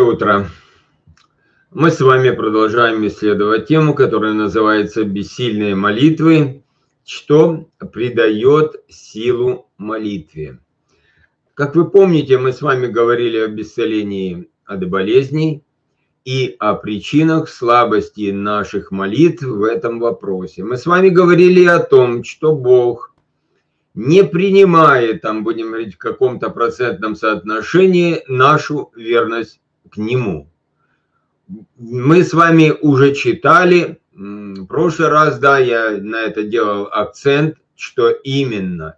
утро. Мы с вами продолжаем исследовать тему, которая называется «Бессильные молитвы. Что придает силу молитве?». Как вы помните, мы с вами говорили об исцелении от болезней и о причинах слабости наших молитв в этом вопросе. Мы с вами говорили о том, что Бог не принимает, там будем говорить в каком-то процентном соотношении, нашу верность к Нему. Мы с вами уже читали, в прошлый раз, да, я на это делал акцент, что именно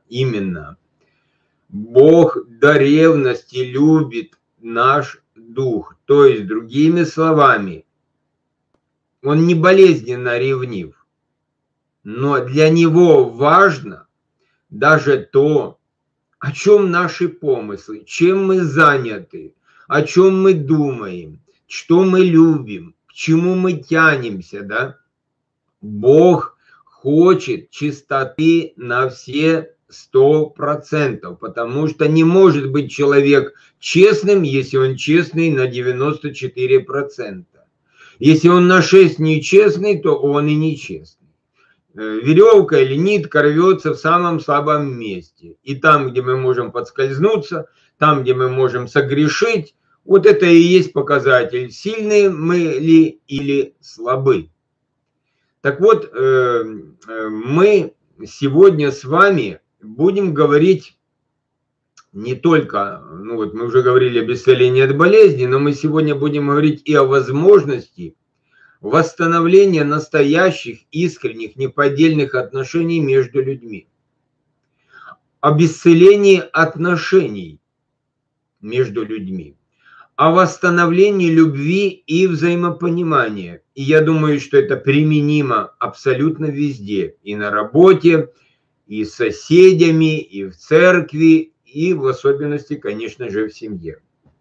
Бог до ревности любит наш дух. То есть, другими словами, Он не болезненно ревнив, но для Него важно даже то, о чем наши помыслы, чем мы заняты, о чем мы думаем, что мы любим, к чему мы тянемся, да? Бог хочет чистоты на все 100%, потому что не может быть человек честным, если он честный на 94%. Если он на 6 нечестный, то он и нечестный. Веревка или нитка рвется в самом слабом месте. И там, где мы можем подскользнуться, там, где мы можем согрешить, вот это и есть показатель, сильные мы ли или слабы. Так вот, мы сегодня с вами будем говорить не только, ну вот мы уже говорили об исцелении от болезни, но мы сегодня будем говорить и о возможности восстановления настоящих, искренних, неподдельных отношений между людьми. Об исцелении отношений между людьми. О восстановлении любви и взаимопонимания. И я думаю, что это применимо абсолютно везде. И на работе, и с соседями, и в церкви, и в особенности, конечно же, в семье.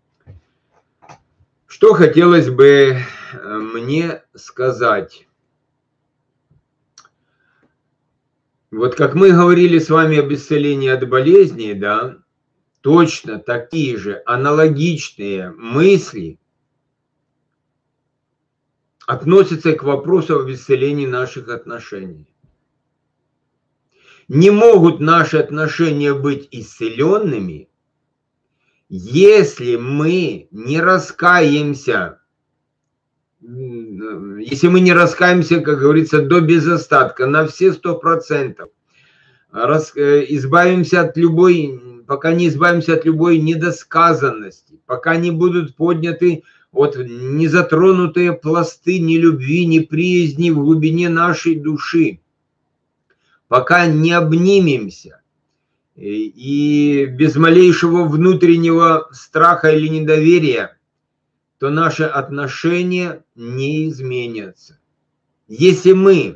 Что хотелось бы мне сказать? Вот как мы говорили с вами об исцелении от болезней, да, точно такие же аналогичные мысли относятся к вопросу об исцелении наших отношений. Не могут наши отношения быть исцеленными, если мы не раскаемся, как говорится, до безостатка, на все 100%, избавимся от пока не избавимся от любой недосказанности, пока не будут подняты не затронутые пласты ни любви, ни приязни в глубине нашей души, пока не обнимемся, и без малейшего внутреннего страха или недоверия, то наши отношения не изменятся. Если мы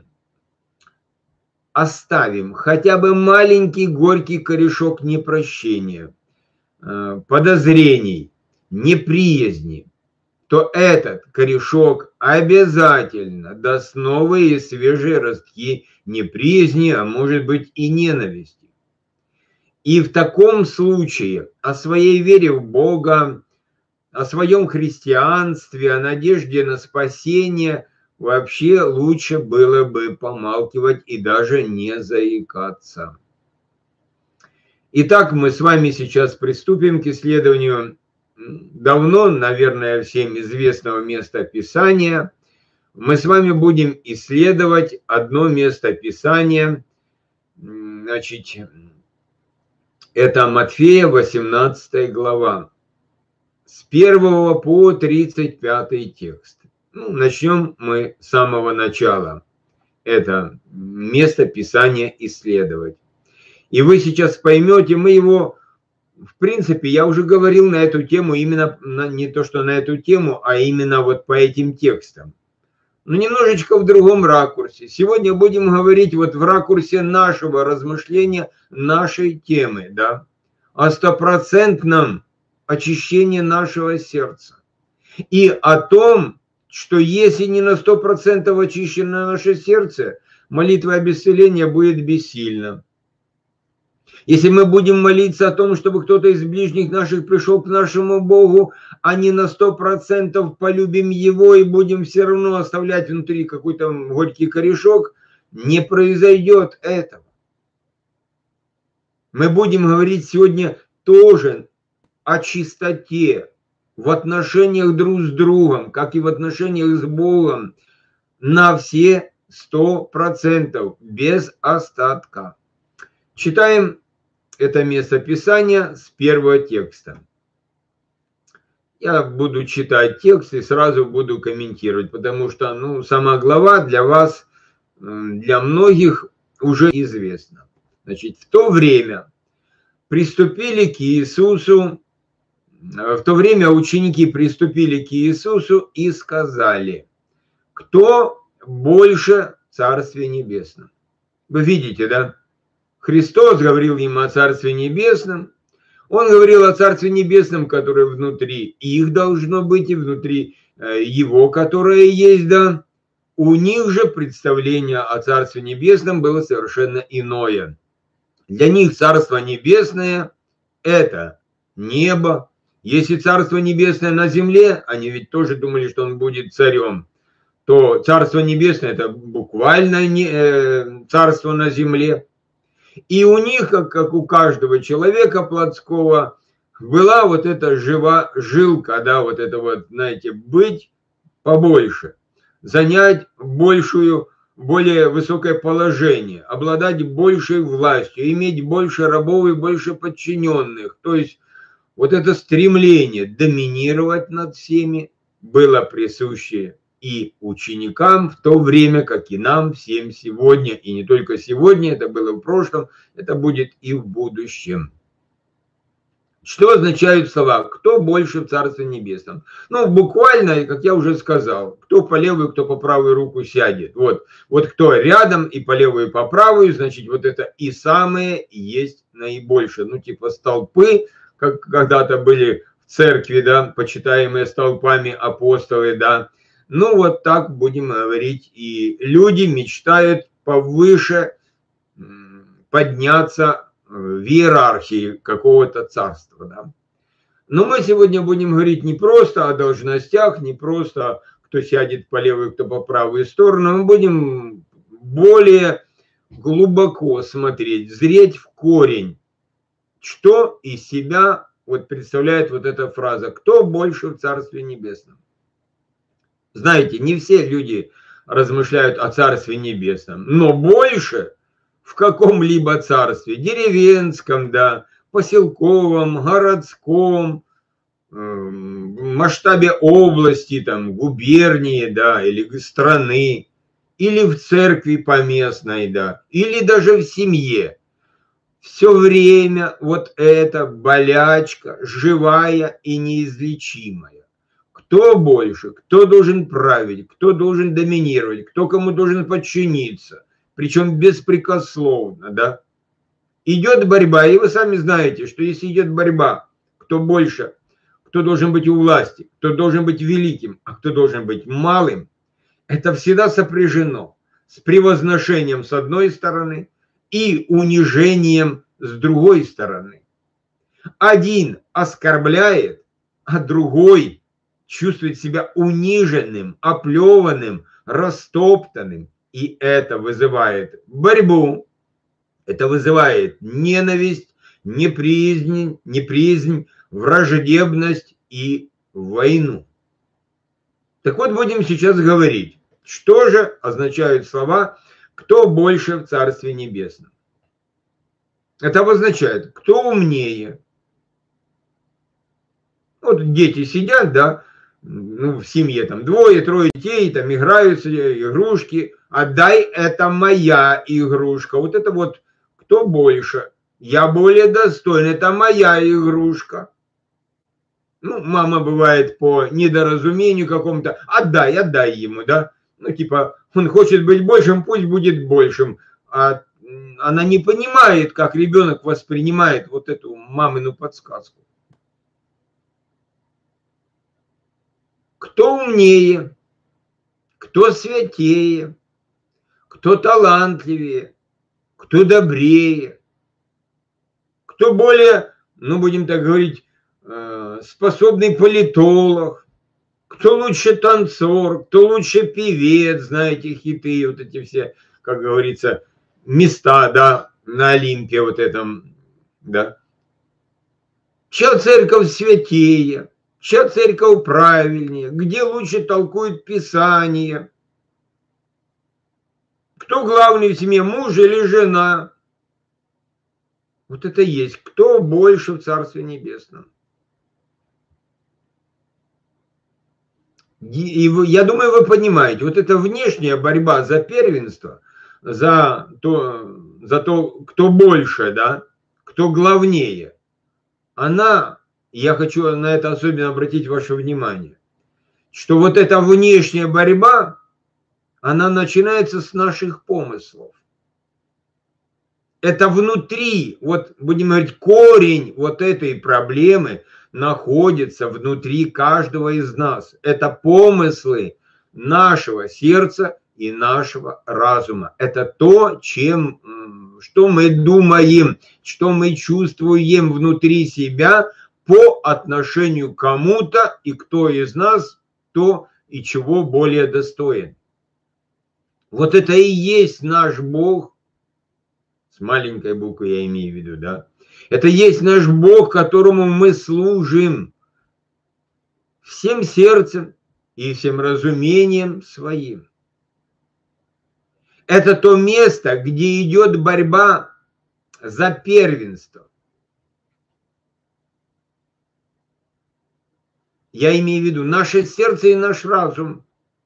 оставим хотя бы маленький горький корешок непрощения, подозрений, неприязни, то этот корешок обязательно даст новые и свежие ростки неприязни, а может быть и ненависти. И в таком случае о своей вере в Бога, о своем христианстве, о надежде на спасение вообще лучше было бы помалкивать и даже не заикаться. Итак, мы с вами сейчас приступим к исследованию давно, наверное, всем известного места Писания. Мы с вами будем исследовать одно место Писания, значит, это Матфея, 18 глава, с 1 по 35 текст. Начнем мы с самого начала. Это место Писания исследовать. И вы сейчас поймете, мы его, в принципе, я уже говорил на эту тему, именно не то, что на эту тему, а именно вот по этим текстам. Но немножечко в другом ракурсе. Сегодня будем говорить вот в ракурсе нашего размышления, нашей темы, да, о 100% очищении нашего сердца. И о том, что если не на 100% очищено наше сердце, молитва об исцелении будет бессильна. Если мы будем молиться о том, чтобы кто-то из ближних наших пришел к нашему Богу, а не на 100% полюбим Его и будем все равно оставлять внутри какой-то горький корешок, не произойдет этого. Мы будем говорить сегодня тоже о чистоте в отношениях друг с другом, как и в отношениях с Богом, на все 100%, без остатка. Читаем это место Писания с первого текста. Я буду читать текст и сразу буду комментировать, потому что сама глава для вас, для многих уже известна. Значит, в то время ученики приступили к Иисусу и сказали: кто больше в Царстве Небесном? Вы видите, да? Христос говорил им о Царстве Небесном. Он говорил о Царстве Небесном, которое внутри их должно быть, и внутри Его, которое есть, да. У них же представление о Царстве Небесном было совершенно иное. Для них Царство Небесное – это небо. Если Царство Небесное на земле, они ведь тоже думали, что он будет царем, то Царство Небесное – это буквально царство на земле. И у них, как у каждого человека плотского, была вот эта жилка, да, вот это вот, знаете, быть побольше, занять более высокое положение, обладать большей властью, иметь больше рабов и больше подчиненных. То есть вот это стремление доминировать над всеми было присуще и ученикам в то время, как и нам всем сегодня. И не только сегодня, это было в прошлом, это будет и в будущем. Что означают слова «кто больше в Царстве Небесном»? Буквально, как я уже сказал, кто по левую, кто по правую руку сядет. Вот кто рядом и по левую, и по правую, значит, вот это и самое есть наибольшее. Типа столпы, как когда-то были в церкви, да, почитаемые столпами апостолы, да. Вот так будем говорить. И люди мечтают повыше подняться в иерархии какого-то царства. Да? Но мы сегодня будем говорить не просто о должностях, не просто кто сядет по левую, кто по правую сторону. Мы будем более глубоко смотреть, зреть в корень, что из себя представляет вот эта фраза «кто больше в Царстве Небесном». Знаете, не все люди размышляют о Царстве Небесном, но больше в каком-либо царстве, деревенском, да, поселковом, городском, масштабе области, там, губернии, да, или страны, или в церкви поместной, да, или даже в семье. Все время вот эта болячка живая и неизлечимая. Кто больше, кто должен править, кто должен доминировать, кто кому должен подчиниться, причем беспрекословно, да. Идет борьба, и вы сами знаете, что если идет борьба, кто больше, кто должен быть у власти, кто должен быть великим, а кто должен быть малым, это всегда сопряжено с превозношением с одной стороны и унижением с другой стороны. Один оскорбляет, а другой чувствует себя униженным, оплеванным, растоптанным. И это вызывает борьбу, это вызывает ненависть, неприязнь, враждебность и войну. Так вот, будем сейчас говорить, что же означают слова «кто больше в Царстве Небесном». Это обозначает, кто умнее. Вот дети сидят, да, в семье там двое-трое детей, там играются, игрушки. Отдай, это моя игрушка. Вот это вот кто больше. Я более достоин, это моя игрушка. Мама бывает по недоразумению какому-то. Отдай ему, да. Типа, он хочет быть большим, пусть будет большим. А она не понимает, как ребенок воспринимает вот эту мамину подсказку. Кто умнее, кто святее, кто талантливее, кто добрее. кто более, ну будем так говорить, способный политолог, кто лучше танцор, кто лучше певец, знаете, хиты, вот эти все, как говорится, места, да, на Олимпе вот этом, да. Чья церковь святее, чья церковь правильнее, где лучше толкует Писание, кто главный в семье, муж или жена. Вот это есть, кто больше в Царстве Небесном. И я думаю, вы понимаете, вот эта внешняя борьба за первенство, за то, кто больше, да, кто главнее, она, я хочу на это особенно обратить ваше внимание, что вот эта внешняя борьба, она начинается с наших помыслов. Это внутри, вот будем говорить, корень вот этой проблемы находится внутри каждого из нас. Это помыслы нашего сердца и нашего разума. Это то, что мы думаем, что мы чувствуем внутри себя по отношению к кому-то, и кто из нас то и чего более достоин. Вот это и есть наш Бог, с маленькой буквы я имею в виду, да. Это есть наш Бог, которому мы служим всем сердцем и всем разумением своим. Это то место, где идет борьба за первенство. Я имею в виду наше сердце и наш разум.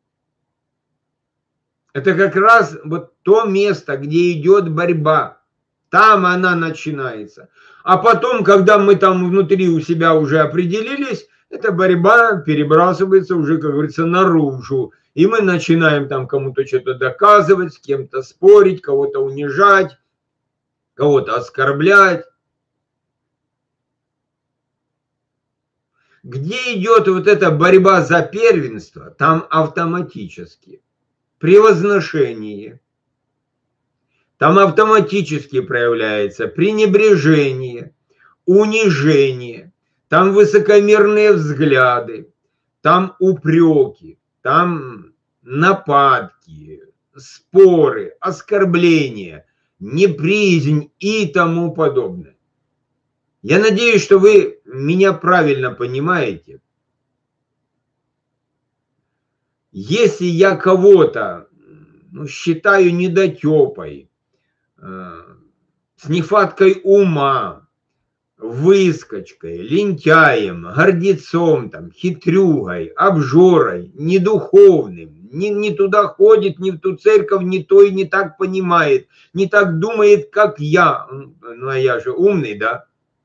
Это как раз вот то место, где идет борьба. Там она начинается. А потом, когда мы там внутри у себя уже определились, эта борьба перебрасывается уже, как говорится, наружу. И мы начинаем там кому-то что-то доказывать, с кем-то спорить, кого-то унижать, кого-то оскорблять. Где идет вот эта борьба за первенство, там автоматически превозношение. Там автоматически проявляется пренебрежение, унижение, там высокомерные взгляды, там упреки, там нападки, споры, оскорбления, неприязнь и тому подобное. Я надеюсь, что вы меня правильно понимаете. Если я кого-то считаю недотепой, с нехваткой ума, выскочкой, лентяем, гордецом, там, хитрюгой, обжорой, недуховным, не туда ходит, не в ту церковь, не то и не так понимает, не так думает, как я, ну а я же умный, да,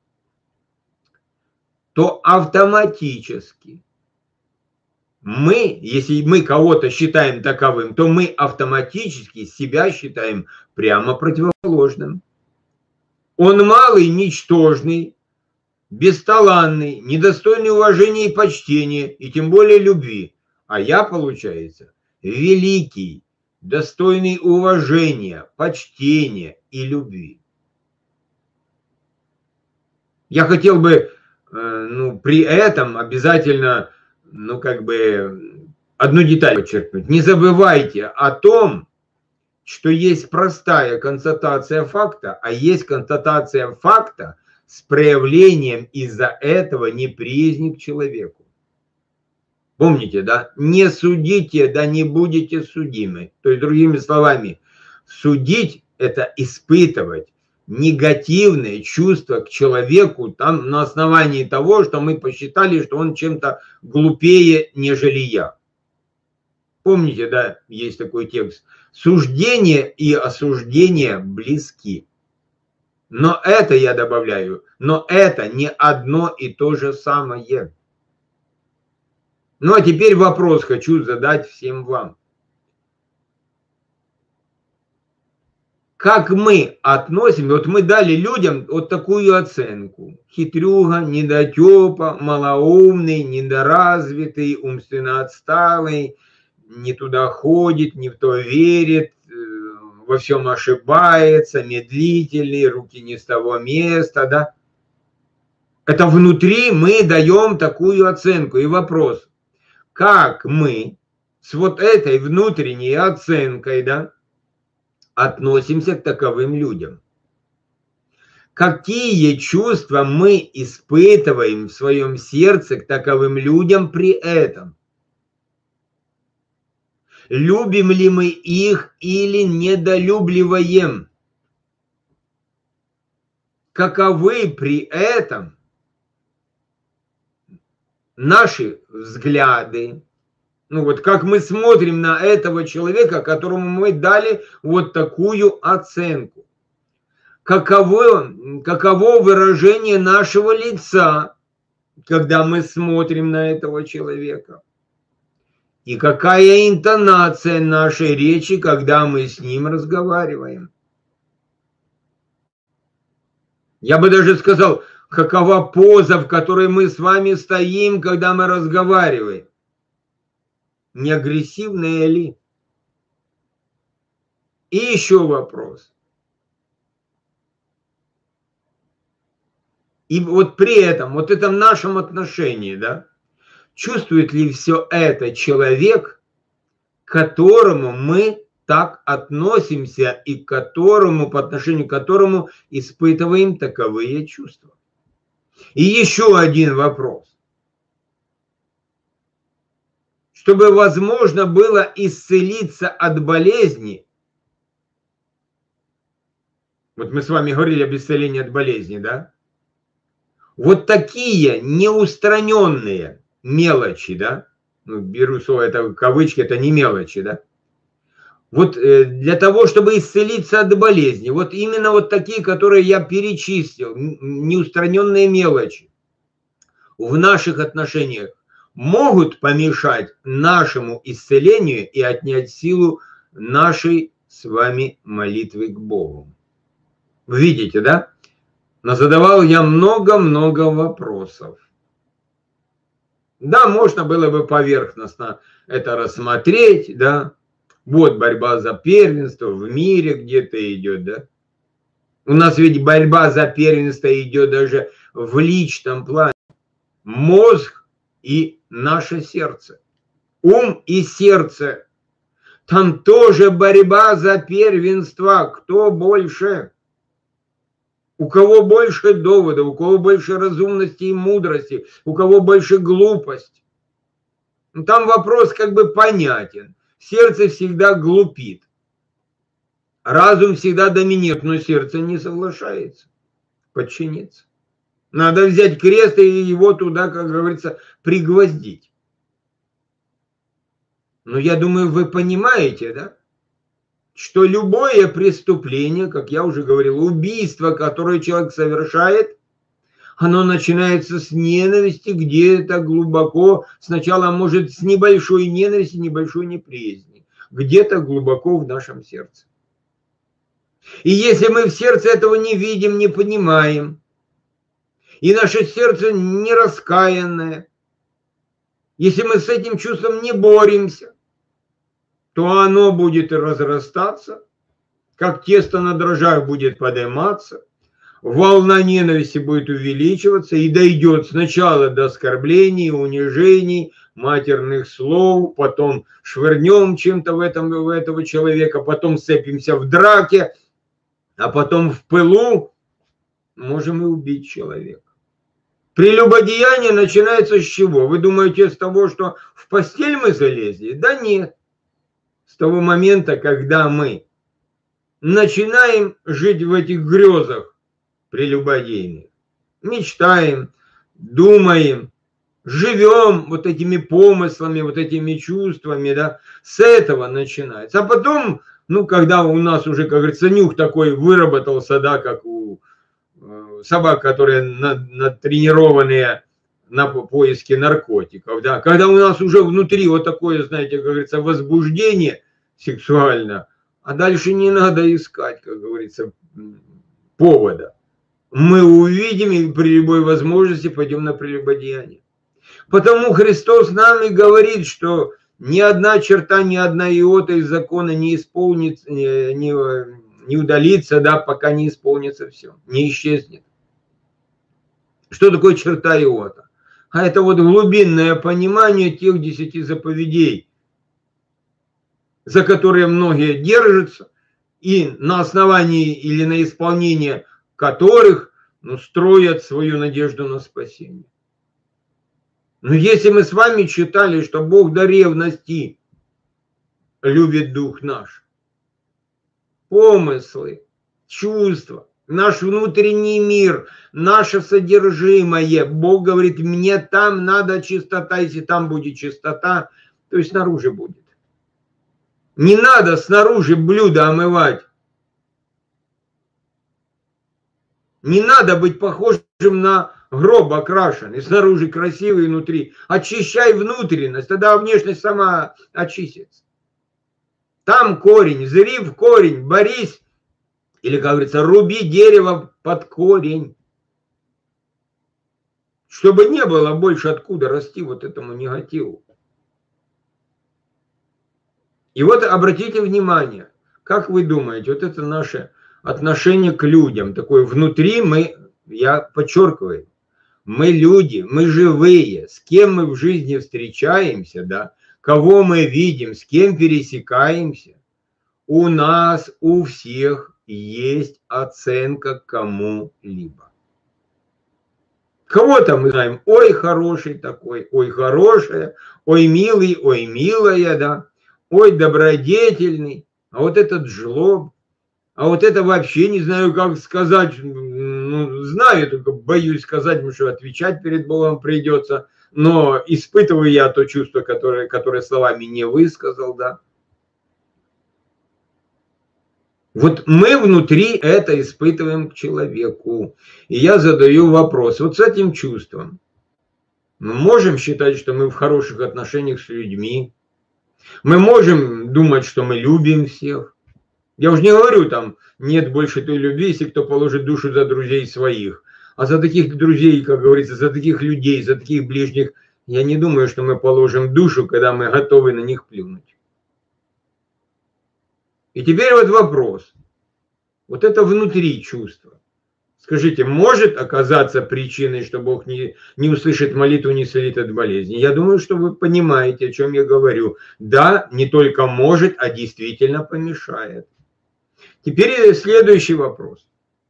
то автоматически мы, если мы кого-то считаем таковым, то мы автоматически себя считаем прямо противоположным. Он малый, ничтожный, бесталанный, недостойный уважения и почтения, и тем более любви. А я, получается, великий, достойный уважения, почтения и любви. Я хотел бы, при этом обязательно, одну деталь подчеркнуть. Не забывайте о том, что есть простая констатация факта, а есть констатация факта с проявлением из-за этого неприязни к человеку. Помните, да? Не судите, да не будете судимы. То есть, другими словами, судить – это испытывать негативные чувства к человеку там, на основании того, что мы посчитали, что он чем-то глупее, нежели я. Помните, да, есть такой текст. Суждение и осуждение близки. Но это, я добавляю, но это не одно и то же самое. Ну а теперь вопрос хочу задать всем вам. Как мы относим, вот мы дали людям вот такую оценку. Хитрюга, недотепа, малоумный, недоразвитый, умственно отсталый, не туда ходит, не в то верит, во всем ошибается, медлительный, руки не с того места, да. Это внутри мы даем такую оценку. И вопрос, как мы с вот этой внутренней оценкой, да, относимся к таковым людям? Какие чувства мы испытываем в своем сердце к таковым людям при этом? Любим ли мы их или недолюбливаем? Каковы при этом наши взгляды? Ну вот как мы смотрим на этого человека, которому мы дали вот такую оценку? Каково выражение нашего лица, когда мы смотрим на этого человека? И какая интонация нашей речи, когда мы с ним разговариваем? Я бы даже сказал, какова поза, в которой мы с вами стоим, когда мы разговариваем? Не агрессивная ли? И еще вопрос. И вот при этом, вот этом нашем отношении, да, чувствует ли все это человек, к которому мы так относимся и к которому, по отношению к которому испытываем таковые чувства? И еще один вопрос. Чтобы возможно было исцелиться от болезни, вот мы с вами говорили об исцелении от болезни, да? Вот такие неустраненные мелочи, да? Ну, беру слово, это кавычки, это не мелочи, да? Вот для того, чтобы исцелиться от болезни, вот именно вот такие, которые я перечислил, неустраненные мелочи в наших отношениях могут помешать нашему исцелению и отнять силу нашей с вами молитвы к Богу. Вы видите, да? Но задавал я много-много вопросов. Да, можно было бы поверхностно это рассмотреть, да. Вот борьба за первенство в мире где-то идет, да. У нас ведь борьба за первенство идет даже в личном плане. Мозг и наше сердце. Ум и сердце. Там тоже борьба за первенство. Кто больше? У кого больше довода, у кого больше разумности и мудрости, у кого больше глупость. Там вопрос как бы понятен. Сердце всегда глупит. Разум всегда доминирует, но сердце не соглашается подчиниться. Надо взять крест и его туда, как говорится, пригвоздить. Но я думаю, вы понимаете, да? Что любое преступление, как я уже говорил, убийство, которое человек совершает, оно начинается с ненависти где-то глубоко, сначала может с небольшой ненависти, небольшой неприязни, где-то глубоко в нашем сердце. И если мы в сердце этого не видим, не понимаем, и наше сердце не раскаянное, если мы с этим чувством не боремся, то оно будет разрастаться, как тесто на дрожжах будет подниматься, волна ненависти будет увеличиваться и дойдет сначала до оскорблений, унижений, матерных слов, потом швырнем чем-то в этого человека, потом сцепимся в драке, а потом в пылу можем и убить человека. Прелюбодеяние начинается с чего? Вы думаете, с того, что в постель мы залезли? Да нет. С того момента, когда мы начинаем жить в этих грезах прелюбодейных, мечтаем, думаем, живем вот этими помыслами, вот этими чувствами, да, с этого начинается. А потом, ну, когда у нас уже, как говорится, нюх такой выработался, да, как у собак, которые натренированные на поиске наркотиков, да, когда у нас уже внутри вот такое, знаете, как говорится, возбуждение сексуально, а дальше не надо искать, как говорится, повода. Мы увидим и при любой возможности пойдем на прелюбодеяние. Потому Христос нам и говорит, что ни одна черта, ни одна иота из закона не исполнится, не удалится, да, пока не исполнится все, не исчезнет. Что такое черта Иота? А это вот глубинное понимание тех 10 заповедей, за которые многие держатся, и на основании или на исполнение которых строят свою надежду на спасение. Но если мы с вами читали, что Бог до ревности любит дух наш, помыслы, чувства, наш внутренний мир, наше содержимое, Бог говорит, мне там надо чистота, если там будет чистота, то и снаружи будет. Не надо снаружи блюдо омывать. Не надо быть похожим на гроб окрашенный, снаружи красивый, внутри. Очищай внутренность, тогда внешность сама очистится. Там корень, зри в корень, борись, или, как говорится, руби дерево под корень. Чтобы не было больше откуда расти вот этому негативу. И вот обратите внимание, как вы думаете, вот это наше отношение к людям, такое внутри мы, я подчеркиваю, мы люди, мы живые, с кем мы в жизни встречаемся, да, кого мы видим, с кем пересекаемся, у нас, у всех есть оценка кому-либо. Кого-то мы знаем, ой, хороший такой, ой, хорошая, ой, милый, ой, милая, да, ой, добродетельный, а вот этот жлоб, а вот это вообще не знаю, как сказать, ну, знаю, только боюсь сказать, потому что отвечать перед Богом придется, но испытываю я то чувство, которое словами не высказал, да. Вот мы внутри это испытываем к человеку. И я задаю вопрос, вот с этим чувством мы можем считать, что мы в хороших отношениях с людьми, мы можем думать, что мы любим всех. Я уже не говорю, там, нет больше той любви, если кто положит душу за друзей своих. А за таких друзей, как говорится, за таких людей, за таких ближних, я не думаю, что мы положим душу, когда мы готовы на них плюнуть. И теперь вот вопрос. Вот это внутри чувство. Скажите, может оказаться причиной, что Бог не услышит молитву, не исцелит от болезни? Я думаю, что вы понимаете, о чем я говорю. Да, не только может, а действительно помешает. Теперь следующий вопрос.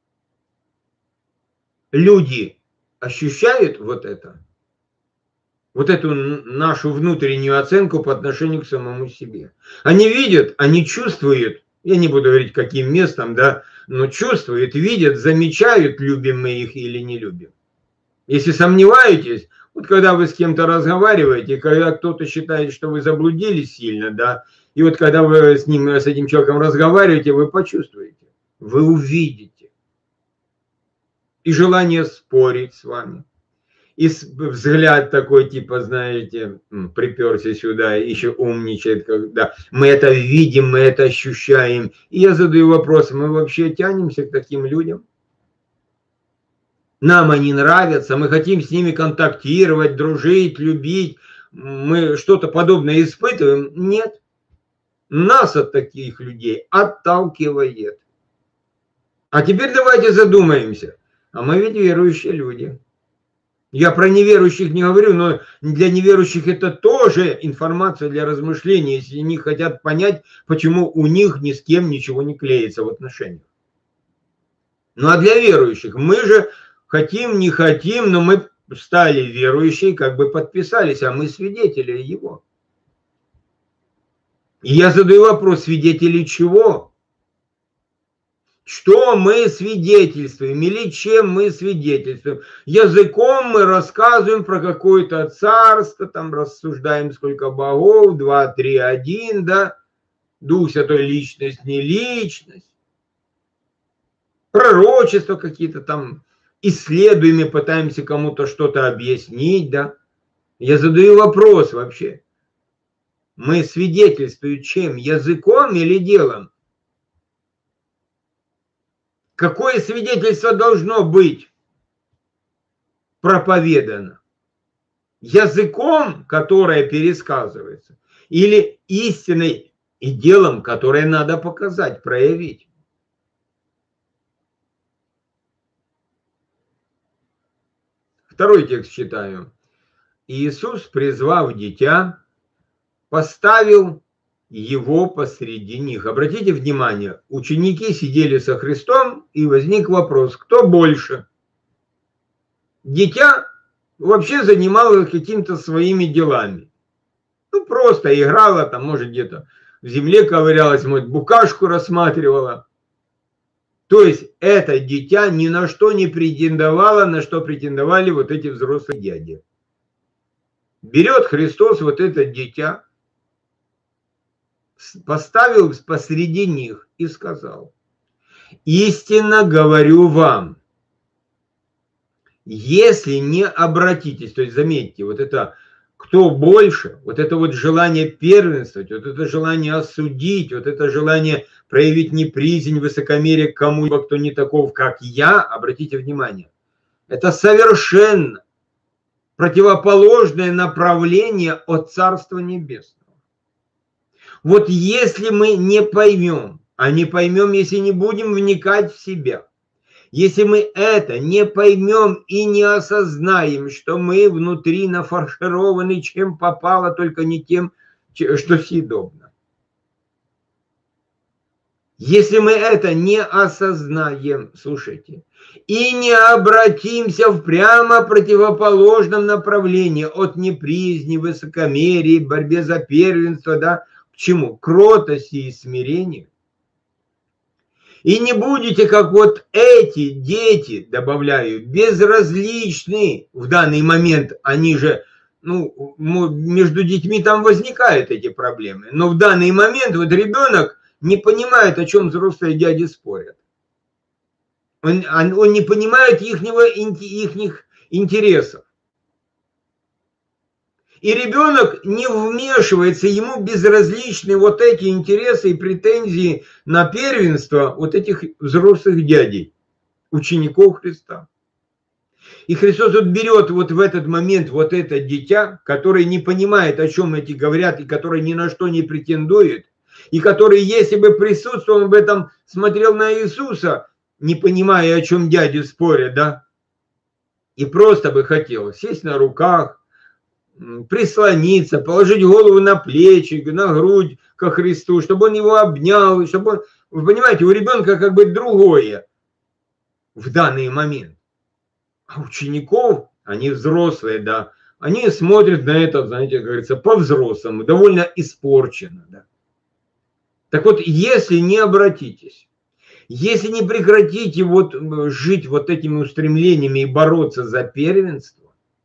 Люди ощущают вот это? Вот эту нашу внутреннюю оценку по отношению к самому себе. Они видят, они чувствуют, я не буду говорить, каким местом, да, но чувствуют, видят, замечают, любим мы их или не любим. Если сомневаетесь, вот когда вы с кем-то разговариваете, когда кто-то считает, что вы заблудились сильно, да, и вот когда вы с этим человеком разговариваете, вы почувствуете, вы увидите. И желание спорить с вами. И взгляд такой, типа, знаете, приперся сюда, еще умничает, когда мы это видим, мы это ощущаем. И я задаю вопрос, мы вообще тянемся к таким людям? Нам они нравятся, мы хотим с ними контактировать, дружить, любить. Мы что-то подобное испытываем? Нет. Нас от таких людей отталкивает. А теперь давайте задумаемся. А мы ведь верующие люди. Я про неверующих не говорю, но для неверующих это тоже информация для размышления, если они хотят понять, почему у них ни с кем ничего не клеится в отношениях. Ну а для верующих мы же хотим, не хотим, но мы стали верующие, как бы подписались, а мы свидетели его. И я задаю вопрос, свидетели чего? Что мы свидетельствуем или чем мы свидетельствуем? Языком мы рассказываем про какое-то царство, там рассуждаем, сколько богов, 2, 3, 1, да? Дух Святой, личность, не личность. Пророчества какие-то там исследуем и пытаемся кому-то что-то объяснить, да? Я задаю вопрос вообще. Мы свидетельствуем чем? Языком или делом? Какое свидетельство должно быть проповедано? Языком, которое пересказывается, или истиной и делом, которое надо показать, проявить? Второй текст читаю. Иисус, призвав дитя, поставил его посреди них. Обратите внимание, ученики сидели со Христом, и возник вопрос, кто больше? Дитя вообще занималось какими-то своими делами. Ну, просто играла, там, может, где-то в земле ковырялась, может, букашку рассматривала. То есть это дитя ни на что не претендовало, на что претендовали вот эти взрослые дяди. Берет Христос вот это дитя, поставил посреди них и сказал: истинно говорю вам, если не обратитесь, то есть заметьте, вот это кто больше, вот это вот желание первенствовать, вот это желание осудить, вот это желание проявить неприязнь, высокомерие к кому-либо, кто не таков, как я, обратите внимание, это совершенно противоположное направление от Царства Небесного. Вот если мы не поймем, а не поймем, если не будем вникать в себя, если мы это не поймем и не осознаем, что мы внутри нафаршированы чем попало, только не тем, что съедобно. Если мы это не осознаем, слушайте, и не обратимся в прямо противоположном направлении от неприязни, высокомерия, борьбе за первенство, да, к чему? К кротости и смирению. И не будете, как вот эти дети, добавляю, безразличны в данный момент, они же, ну, между детьми там возникают эти проблемы, но в данный момент вот ребенок не понимает, о чем взрослые дяди спорят. Он не понимает их интересов. И ребенок не вмешивается, ему безразличны вот эти интересы и претензии на первенство вот этих взрослых дядей, учеников Христа. И Христос вот берет вот в этот момент вот это дитя, которое не понимает, о чем эти говорят, и которое ни на что не претендует, и который, если бы присутствовал, он бы там смотрел на Иисуса, не понимая, о чем дяди спорят, да, и просто бы хотел сесть на руках, прислониться, положить голову на плечи, на грудь ко Христу, чтобы он его обнял, чтобы он, вы понимаете, у ребенка как бы другое в данный момент. А учеников, они взрослые, да, они смотрят на это, знаете, как говорится, по-взрослому, довольно испорчено, да. Так вот, если не обратитесь, если не прекратите вот жить вот этими устремлениями и бороться за первенство,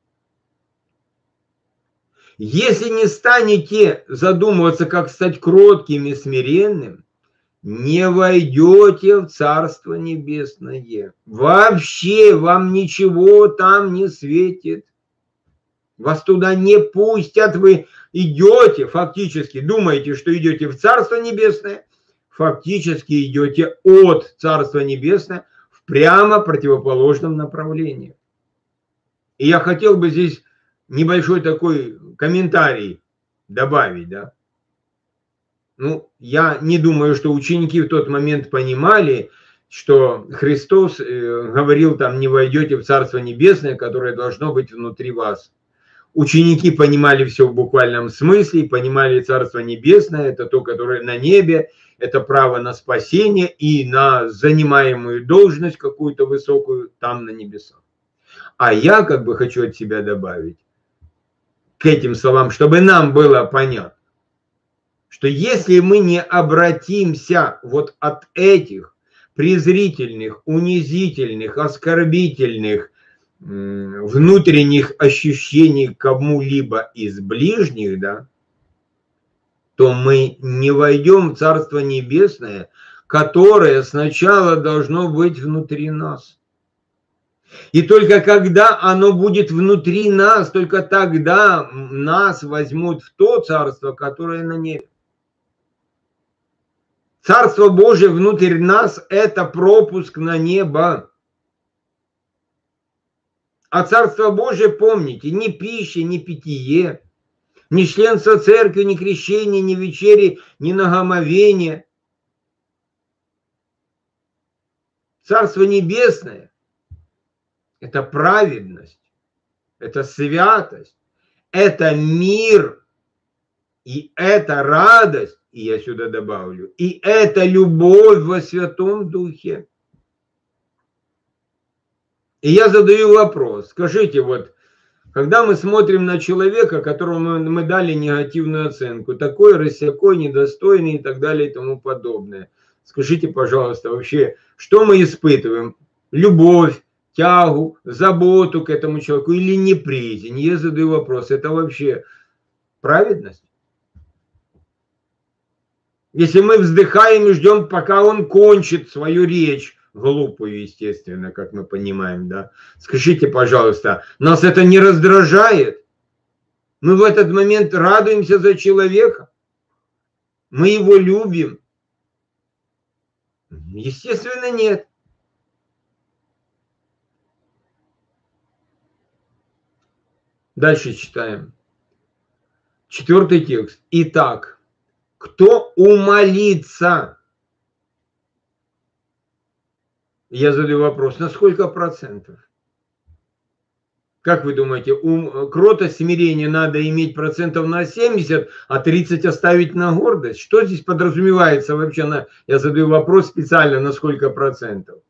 если не станете задумываться, как стать кротким и смиренным, не войдете в Царство Небесное. Вообще вам ничего там не светит. Вас туда не пустят, вы идете, фактически думаете, что идете в Царство Небесное, фактически идете от Царства Небесного в прямо противоположном направлении. И я хотел бы здесь небольшой такой комментарий добавить, да. Ну, я не думаю, что ученики в тот момент понимали, что Христос говорил там, не войдете в Царство Небесное, которое должно быть внутри вас. Ученики понимали все в буквальном смысле, понимали Царство Небесное, это то, которое на небе, это право на спасение и на занимаемую должность какую-то высокую там на небесах. А я как бы хочу от себя добавить к этим словам, чтобы нам было понятно, что если мы не обратимся вот от этих презрительных, унизительных, оскорбительных, внутренних ощущений к кому-либо из ближних, да, то мы не войдем в Царство Небесное, которое сначала должно быть внутри нас. И только когда оно будет внутри нас, только тогда нас возьмут в то царство, которое на небе. Царство Божие внутрь нас – это пропуск на небо. А Царство Божие, помните, ни пища, ни питье, ни членство церкви, ни крещение, ни вечери, ни нагомовение. Царство Небесное – это праведность, это святость, это мир, и это радость, и я сюда добавлю, и это любовь во Святом Духе. И я задаю вопрос, скажите, вот, когда мы смотрим на человека, которому мы дали негативную оценку, такой, рассякой, недостойный и так далее и тому подобное, скажите, пожалуйста, вообще, что мы испытываем? Любовь, тягу, заботу к этому человеку или неприязнь? Я задаю вопрос, это вообще праведность? Если мы вздыхаем и ждем, пока он кончит свою речь, глупую, естественно, как мы понимаем, да. Скажите, пожалуйста, нас это не раздражает? Мы в этот момент радуемся за человека? Мы его любим? Естественно, нет. Дальше читаем. 4 текст. Итак, кто умолится? Я задаю вопрос, на сколько процентов? Как вы думаете, кротость, смирение надо иметь процентов на 70, а 30 оставить на гордость? Что здесь подразумевается вообще? Я задаю вопрос специально, на сколько процентов?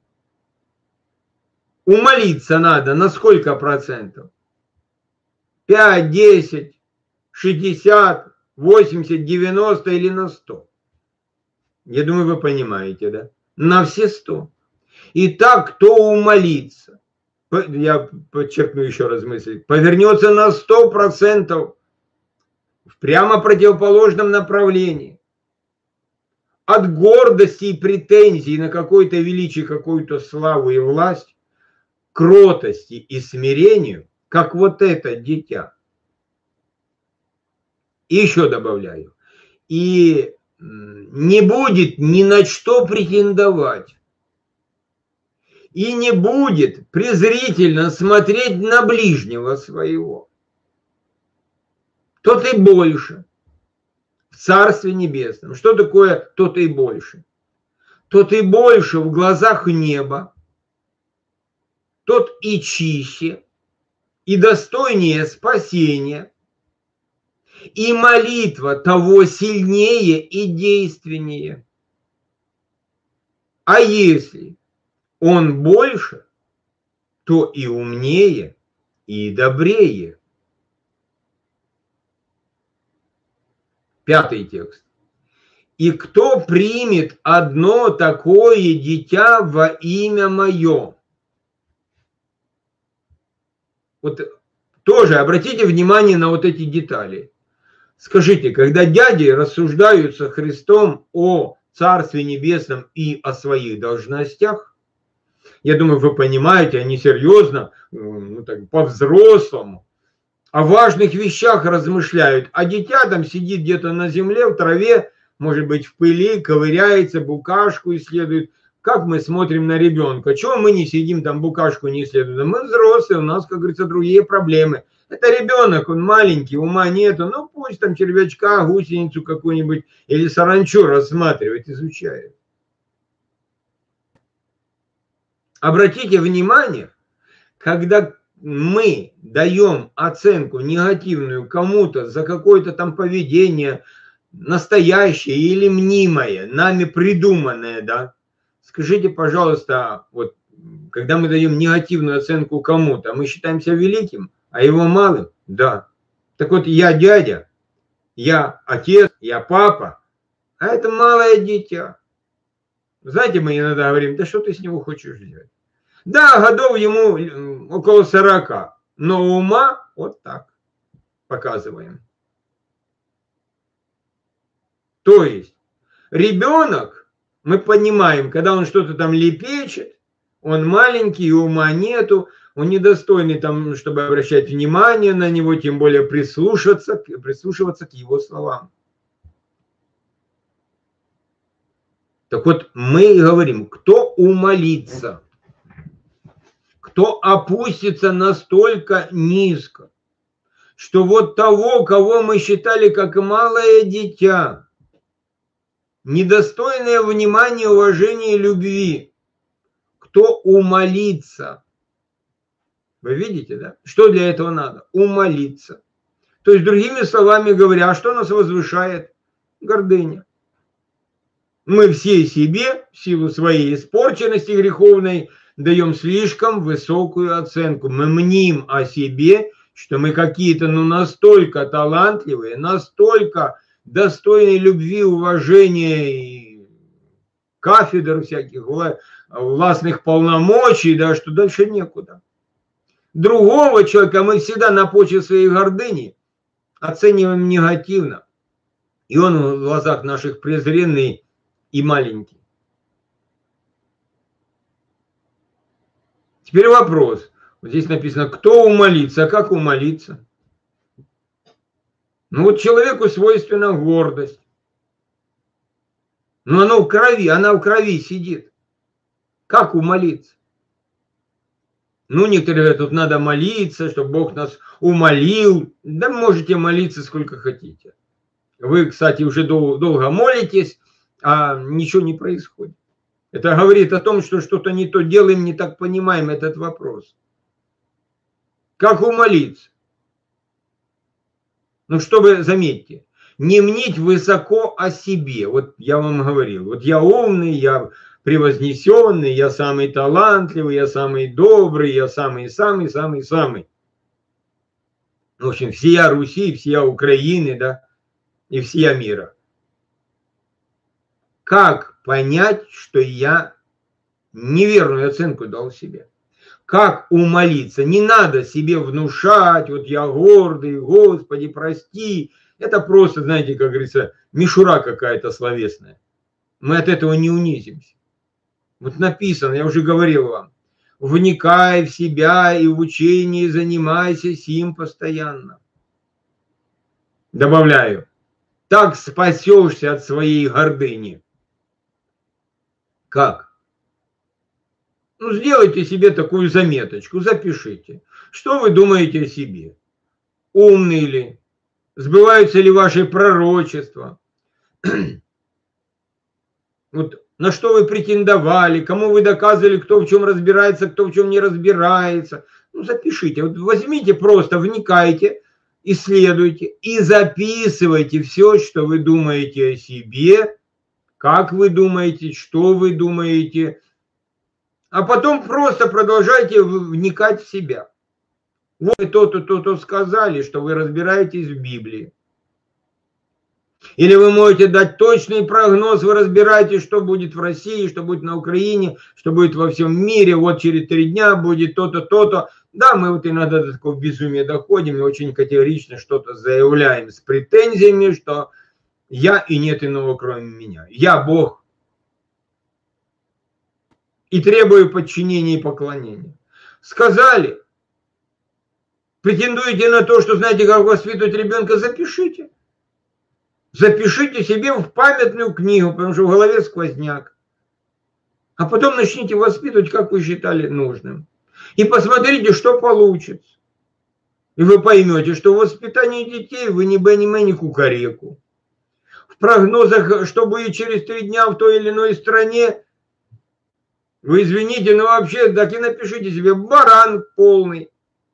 Умолиться надо на сколько процентов? 5, 10, 60, 80, 90 или на 100? Я думаю, вы понимаете, да? На все 100. Итак, кто умолится? Я подчеркну еще раз мысль. Повернется на 100% в прямо противоположном направлении. От гордости и претензий на какое-то величие, какую-то славу и власть, кротости и смирению, как вот это дитя. И еще добавляю. И не будет ни на что претендовать. И не будет презрительно смотреть на ближнего своего. Тот и больше в Царстве Небесном. Что такое тот и больше? Тот и больше в глазах неба, тот и чище, и достойнее спасения, и молитва того сильнее и действеннее. А если он больше, то и умнее, и добрее. 5 текст. И кто примет одно такое дитя во имя мое? Вот тоже обратите внимание на вот эти детали. Скажите, когда дяди рассуждают со Христом о Царстве Небесном и о своих должностях, я думаю, вы понимаете, они серьезно, по-взрослому, о важных вещах размышляют, а дитя там сидит где-то на земле, в траве, может быть, в пыли, ковыряется, букашку исследует. Как мы смотрим на ребенка? Чего мы не сидим там, букашку не исследуем? Мы взрослые, у нас, как говорится, другие проблемы. Это ребенок, он маленький, ума нету, ну пусть там червячка, гусеницу какую-нибудь или саранчу рассматривает, изучает. Обратите внимание, когда мы даем оценку негативную кому-то за какое-то там поведение, настоящее или мнимое, нами придуманное, да, скажите, пожалуйста, вот, когда мы даем негативную оценку кому-то, мы считаем себя великим, а его малым? Да. Так вот, я дядя, я отец, я папа, а это малое дитя. Знаете, мы иногда говорим, да что ты с него хочешь взять? Да, годов ему около 40, но ума вот так показываем. То есть ребенок, мы понимаем, когда он что-то там лепечет, он маленький, ума нету, он недостойный там, чтобы обращать внимание на него, тем более прислушиваться к его словам. Так вот, мы говорим, кто умолится, кто опустится настолько низко, что вот того, кого мы считали как малое дитя, недостойное внимания, уважения и любви, кто умолится, Вы видите, да? Что для этого надо? Умолиться. То есть, другими словами говоря, что нас возвышает? Гордыня. Мы все себе, в силу своей испорченности греховной, даем слишком высокую оценку. Мы мним о себе, что мы какие-то, настолько талантливые, настолько достойные любви, уважения и кафедр всяких властных полномочий, да, что дальше некуда. Другого человека мы всегда на почве своей гордыни оцениваем негативно. И он в глазах наших презренный и маленький. Теперь вопрос. Вот здесь написано, кто умолится, а как умолиться? Вот человеку свойственна гордость. Но она в крови сидит. Как умолиться? Некоторые говорят, тут надо молиться, чтобы Бог нас умолил. Да можете молиться сколько хотите. Вы, кстати, уже долго молитесь, а ничего не происходит. Это говорит о том, что что-то не то делаем, не так понимаем этот вопрос. Как умолиться? Чтобы, заметьте, не мнить высоко о себе. Вот я вам говорил, вот я умный, я превознесенный, я самый талантливый, я самый добрый, я самый. В общем, всея Руси, всея Украины, да, и всея мира. Как понять, что я неверную оценку дал себе? Как умолиться? Не надо себе внушать, вот я гордый, Господи, прости. Это просто, знаете, как говорится, мишура какая-то словесная. Мы от этого не унизимся. Вот написано, я уже говорил вам, вникай в себя и в учении занимайся сим постоянно. Добавляю, так спасешься от своей гордыни. Как? Сделайте себе такую заметочку, запишите. Что вы думаете о себе? Умный ли? Сбываются ли ваши пророчества? Вот на что вы претендовали, кому вы доказывали, кто в чем разбирается, кто в чем не разбирается. Запишите. Вот возьмите просто, вникайте, исследуйте и записывайте все, что вы думаете о себе, как вы думаете, что вы думаете. А потом просто продолжайте вникать в себя. Вот то-то сказали, что вы разбираетесь в Библии. Или вы можете дать точный прогноз, вы разбираетесь, что будет в России, что будет на Украине, что будет во всем мире, вот через 3 дня будет то-то, то-то. Да, мы вот иногда до такого безумия доходим и очень категорично что-то заявляем с претензиями, что я и нет иного, кроме меня. Я Бог. И требую подчинения и поклонения. Сказали, претендуете на то, что знаете, как воспитывать ребенка, запишите. Запишите себе в памятную книгу, потому что в голове сквозняк. А потом начните воспитывать, как вы считали нужным. И посмотрите, что получится. И вы поймете, что в воспитании детей вы ни бени-ме, ни кукареку. В прогнозах, что будет через 3 дня в той или иной стране, вы извините, но вообще так и напишите себе баран полный,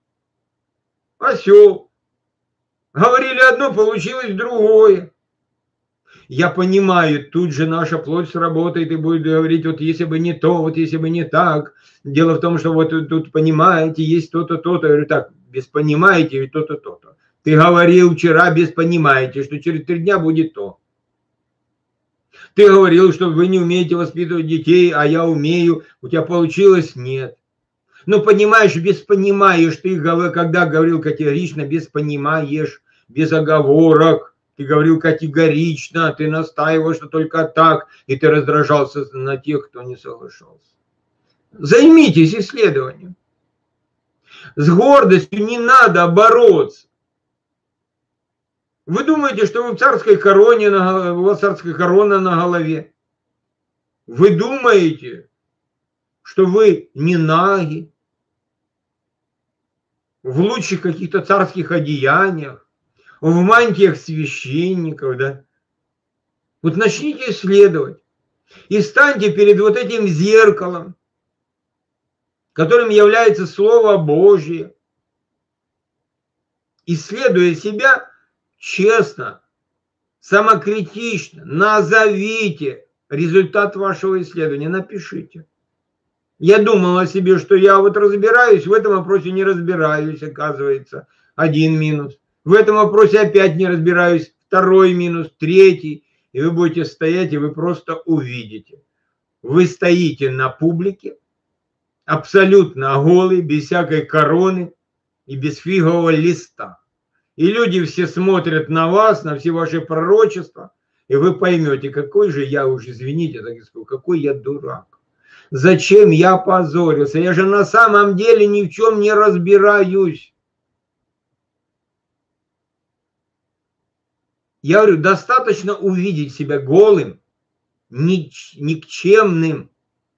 осел. Говорили одно, получилось другое. Я понимаю, тут же наша плоть сработает и будет говорить, вот если бы не то, вот если бы не так. Дело в том, что вот тут понимаете, есть то-то, то-то. Я говорю, так, без понимаете и то-то, то-то. Ты говорил вчера без понимаете, что через 3 дня будет то. Ты говорил, что вы не умеете воспитывать детей, а я умею. У тебя получилось? Нет. Ну, понимаешь, без понимаешь. Ты, когда говорил категорично, без понимаешь, без оговорок. Ты говорил категорично, ты настаивал, что только так. И ты раздражался на тех, кто не соглашался. Займитесь исследованием. С гордостью не надо бороться. Вы думаете, что вы в царской короне, у вас царская корона на голове? Вы думаете, что вы не наги, в лучших каких-то царских одеяниях, в мантиях священников, да? Вот начните исследовать и станьте перед вот этим зеркалом, которым является Слово Божье. Исследуя себя честно, самокритично, назовите результат вашего исследования, напишите. Я думал о себе, что я вот разбираюсь, в этом вопросе не разбираюсь, оказывается, 1 минус. В этом вопросе опять не разбираюсь, 2 минус, 3. И вы будете стоять, и вы просто увидите. Вы стоите на публике, абсолютно голый, без всякой короны и без фигового листа. И люди все смотрят на вас, на все ваши пророчества, и вы поймете, какой же я уж, извините, так скажу, какой я дурак. Зачем я позорился? Я же на самом деле ни в чем не разбираюсь. Я говорю, достаточно увидеть себя голым, никчемным.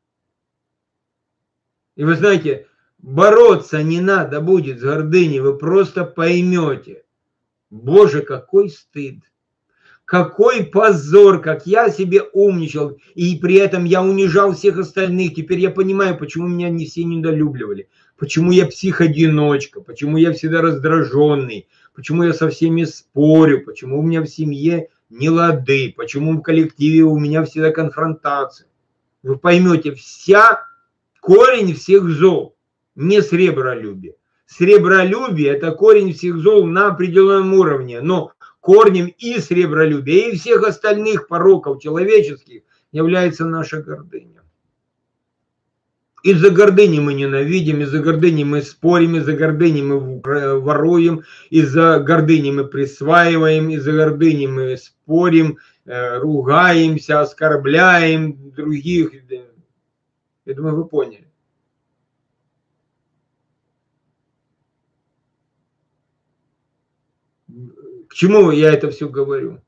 И вы знаете, бороться не надо будет с гордыней, вы просто поймете. Боже, какой стыд, какой позор, как я себе умничал, и при этом я унижал всех остальных. Теперь я понимаю, почему меня не все недолюбливали, почему я псих-одиночка, почему я всегда раздраженный, почему я со всеми спорю, почему у меня в семье не лады, почему в коллективе у меня всегда конфронтация. Вы поймете, корень всех зол не сребролюбие. Сребролюбие – это корень всех зол на определенном уровне, но корнем и сребролюбия, и всех остальных пороков человеческих является наша гордыня. Из-за гордыни мы ненавидим, из-за гордыни мы спорим, из-за гордыни мы воруем, из-за гордыни мы присваиваем, из-за гордыни мы спорим, ругаемся, оскорбляем других. Я думаю, вы поняли. К чему я это все говорю?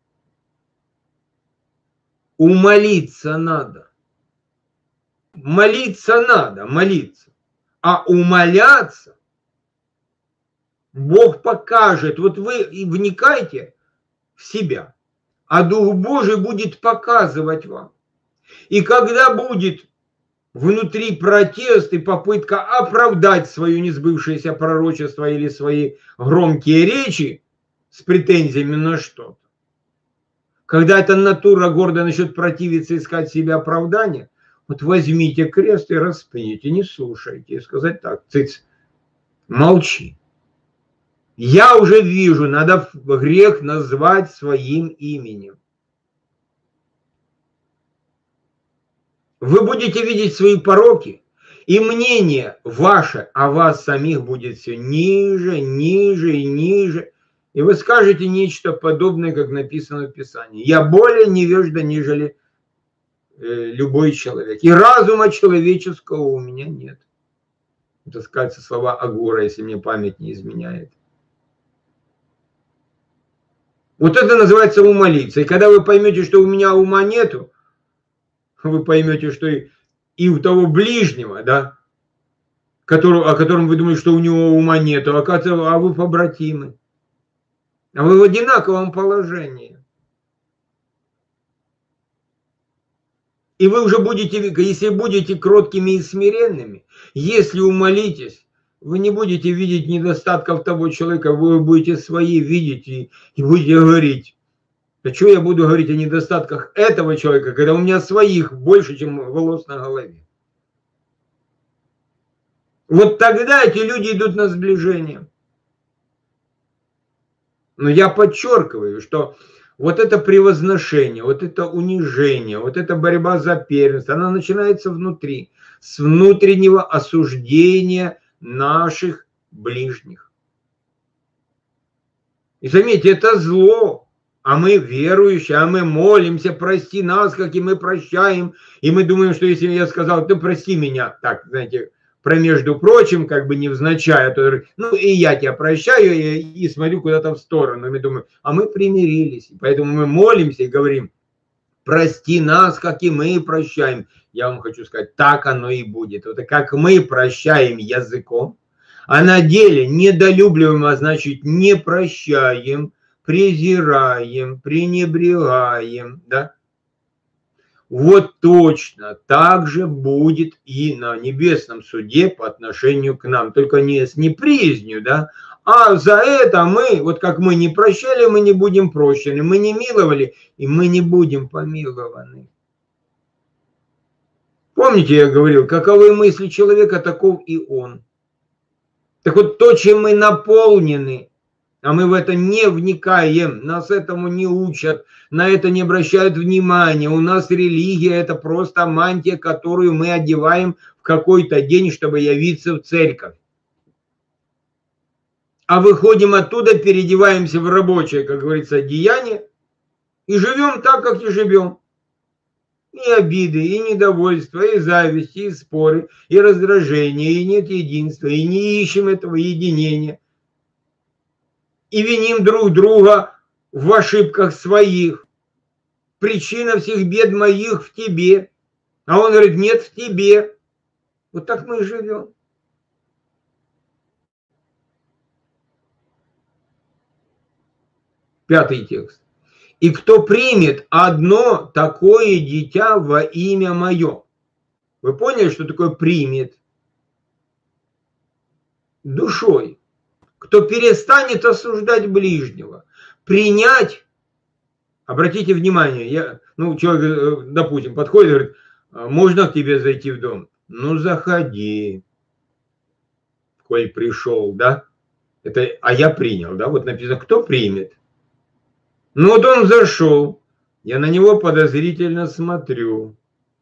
Умолиться надо. Молиться надо, молиться. А умоляться Бог покажет. Вот вы вникайте в себя, а Дух Божий будет показывать вам. И когда будет внутри протест и попытка оправдать свое несбывшееся пророчество или свои громкие речи, с претензиями на что-то. Когда эта натура гордо начнет противиться, искать себе оправдания, вот возьмите крест и распните, не слушайте. И сказать так, цыц, молчи. Я уже вижу, надо грех назвать своим именем. Вы будете видеть свои пороки, и мнение ваше о вас самих будет все ниже, ниже и ниже. И вы скажете нечто подобное, как написано в Писании. Я более невежда, нежели любой человек. И разума человеческого у меня нет. Это, сказать, слова Агора, если мне память не изменяет. Вот это называется умолиться. И когда вы поймете, что у меня ума нету, вы поймете, что и у того ближнего, да, о котором вы думаете, что у него ума нету, а вы побратимы. А вы в одинаковом положении. И вы уже будете, если будете кроткими и смиренными, если умолитесь, вы не будете видеть недостатков того человека, вы будете свои видеть и будете говорить. А что я буду говорить о недостатках этого человека, когда у меня своих больше, чем волос на голове? Вот тогда эти люди идут на сближение. Но я подчеркиваю, что вот это превозношение, вот это унижение, вот эта борьба за первенство, она начинается внутри, с внутреннего осуждения наших ближних. И заметьте, это зло, а мы верующие, а мы молимся, прости нас, как и мы прощаем. И мы думаем, что если я сказал, ты прости меня, так, знаете, про между прочим, как бы невзначай, а то, ну и я тебя прощаю и смотрю куда-то в сторону. И мы думаем, а мы примирились. Поэтому мы молимся и говорим, прости нас, как и мы прощаем. Я вам хочу сказать, так оно и будет. Вот как мы прощаем языком, а на деле недолюбливаем, а значит не прощаем, презираем, пренебрегаем, да? Вот точно так же будет и на небесном суде по отношению к нам. Только не с неприязнью, да, а за это мы, вот как мы не прощали, мы не будем прощены, мы не миловали, и мы не будем помилованы. Помните, я говорил, каковы мысли человека, таков и он. Так вот, то, чем мы наполнены, а мы в это не вникаем, нас этому не учат, на это не обращают внимания. У нас религия – это просто мантия, которую мы одеваем в какой-то день, чтобы явиться в церковь. А выходим оттуда, переодеваемся в рабочее, как говорится, одеяние, и живем так, как и живем. И обиды, и недовольство, и зависть, и споры, и раздражение, и нет единства, и не ищем этого единения. И виним друг друга в ошибках своих. Причина всех бед моих в тебе. А он говорит, нет, в тебе. Вот так мы и живем. Пятый текст. И кто примет одно такое дитя во имя мое. Вы поняли, что такое примет? Душой. Кто перестанет осуждать ближнего. Принять, обратите внимание, человек, допустим, подходит и говорит, можно к тебе зайти в дом? Ну, заходи. Коль пришел, да? А я принял, да? Вот написано, кто примет? Ну, вот он зашел. Я на него подозрительно смотрю.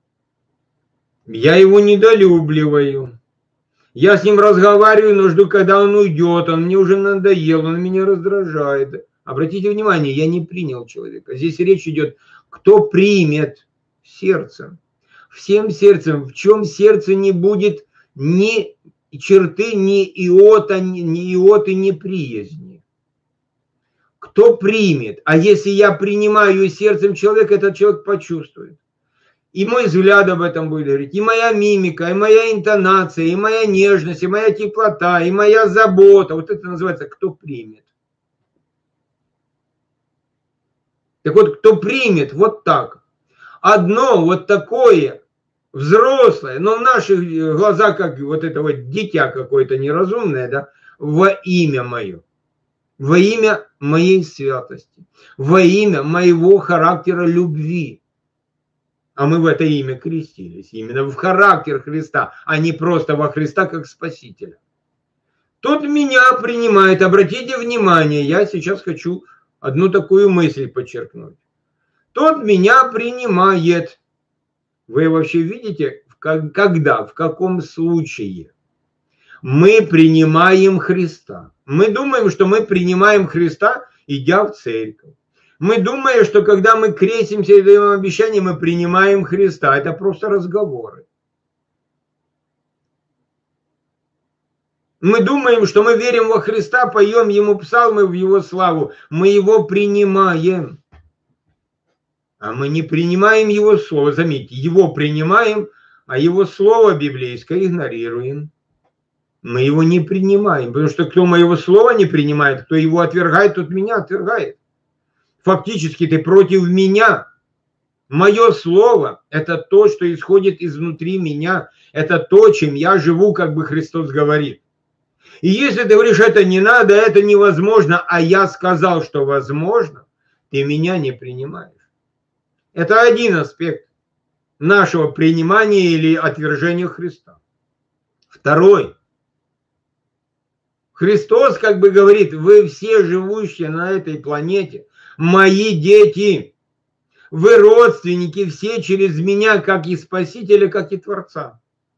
Я его недолюбливаю. Я с ним разговариваю, но жду, когда он уйдет. Он мне уже надоел, он меня раздражает. Обратите внимание, я не принял человека. Здесь речь идет, кто примет сердцем. Всем сердцем. В чем сердце не будет ни черты, ни иоты, ни приязни. Кто примет? А если я принимаю сердцем человека, этот человек почувствует. И мой взгляд об этом будет говорить, и моя мимика, и моя интонация, и моя нежность, и моя теплота, и моя забота. Вот это называется, кто примет. Так вот, кто примет вот так. Одно вот такое взрослое, но в наших глазах как вот это вот дитя какое-то неразумное, да, во имя мое. Во имя моей святости. Во имя моего характера любви. А мы в это имя крестились. Именно в характер Христа, а не просто во Христа как Спасителя. Тот меня принимает. Обратите внимание, я сейчас хочу одну такую мысль подчеркнуть. Тот меня принимает. Вы вообще видите, когда, в каком случае мы принимаем Христа? Мы думаем, что мы принимаем Христа, идя в церковь. Мы думаем, что когда мы крестимся и даем обещание, мы принимаем Христа. Это просто разговоры. Мы думаем, что мы верим во Христа, поем Ему псалмы в Его славу. Мы Его принимаем. А мы не принимаем Его Слово. Заметьте, Его принимаем, а Его Слово библейское игнорируем. Мы Его не принимаем. Потому что кто моего Слова не принимает, кто Его отвергает, тот меня отвергает. Фактически ты против меня. Мое слово – это то, что исходит изнутри меня. Это то, чем я живу, как бы Христос говорит. И если ты говоришь, это не надо, это невозможно, а я сказал, что возможно, ты меня не принимаешь. Это один аспект нашего принимания или отвержения Христа. Второй. Христос как бы говорит, вы все живущие на этой планете, мои дети, вы родственники все через меня, как и Спасителя, как и Творца.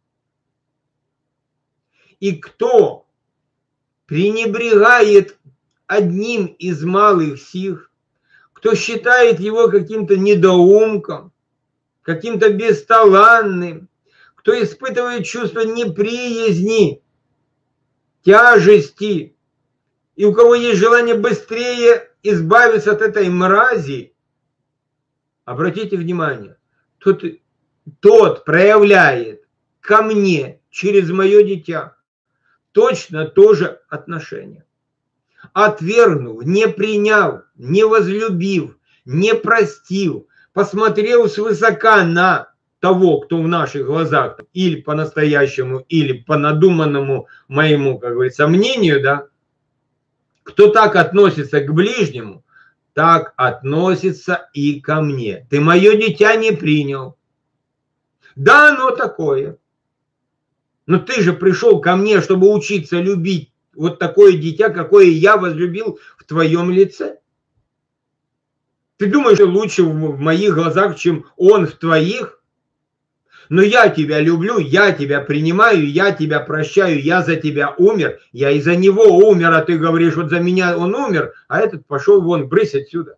И кто пренебрегает одним из малых сих, кто считает его каким-то недоумком, каким-то бесталанным, кто испытывает чувство неприязни, тяжести, и у кого есть желание быстрее избавиться от этой мрази, обратите внимание, тот проявляет ко мне через мое дитя точно то же отношение. Отвергнув, не приняв, не возлюбив, не простив, посмотрел свысока на того, кто в наших глазах, или по-настоящему, или по надуманному моему, как говорится, мнению, да, кто так относится к ближнему, так относится и ко мне. Ты мое дитя не принял. Да, оно такое. Но ты же пришел ко мне, чтобы учиться любить вот такое дитя, какое я возлюбил в твоем лице. Ты думаешь, что лучше в моих глазах, чем он в твоих? Но я тебя люблю, я тебя принимаю, я тебя прощаю, я за тебя умер, я и за него умер, а ты говоришь, вот за меня он умер, а этот пошел вон, брысь отсюда.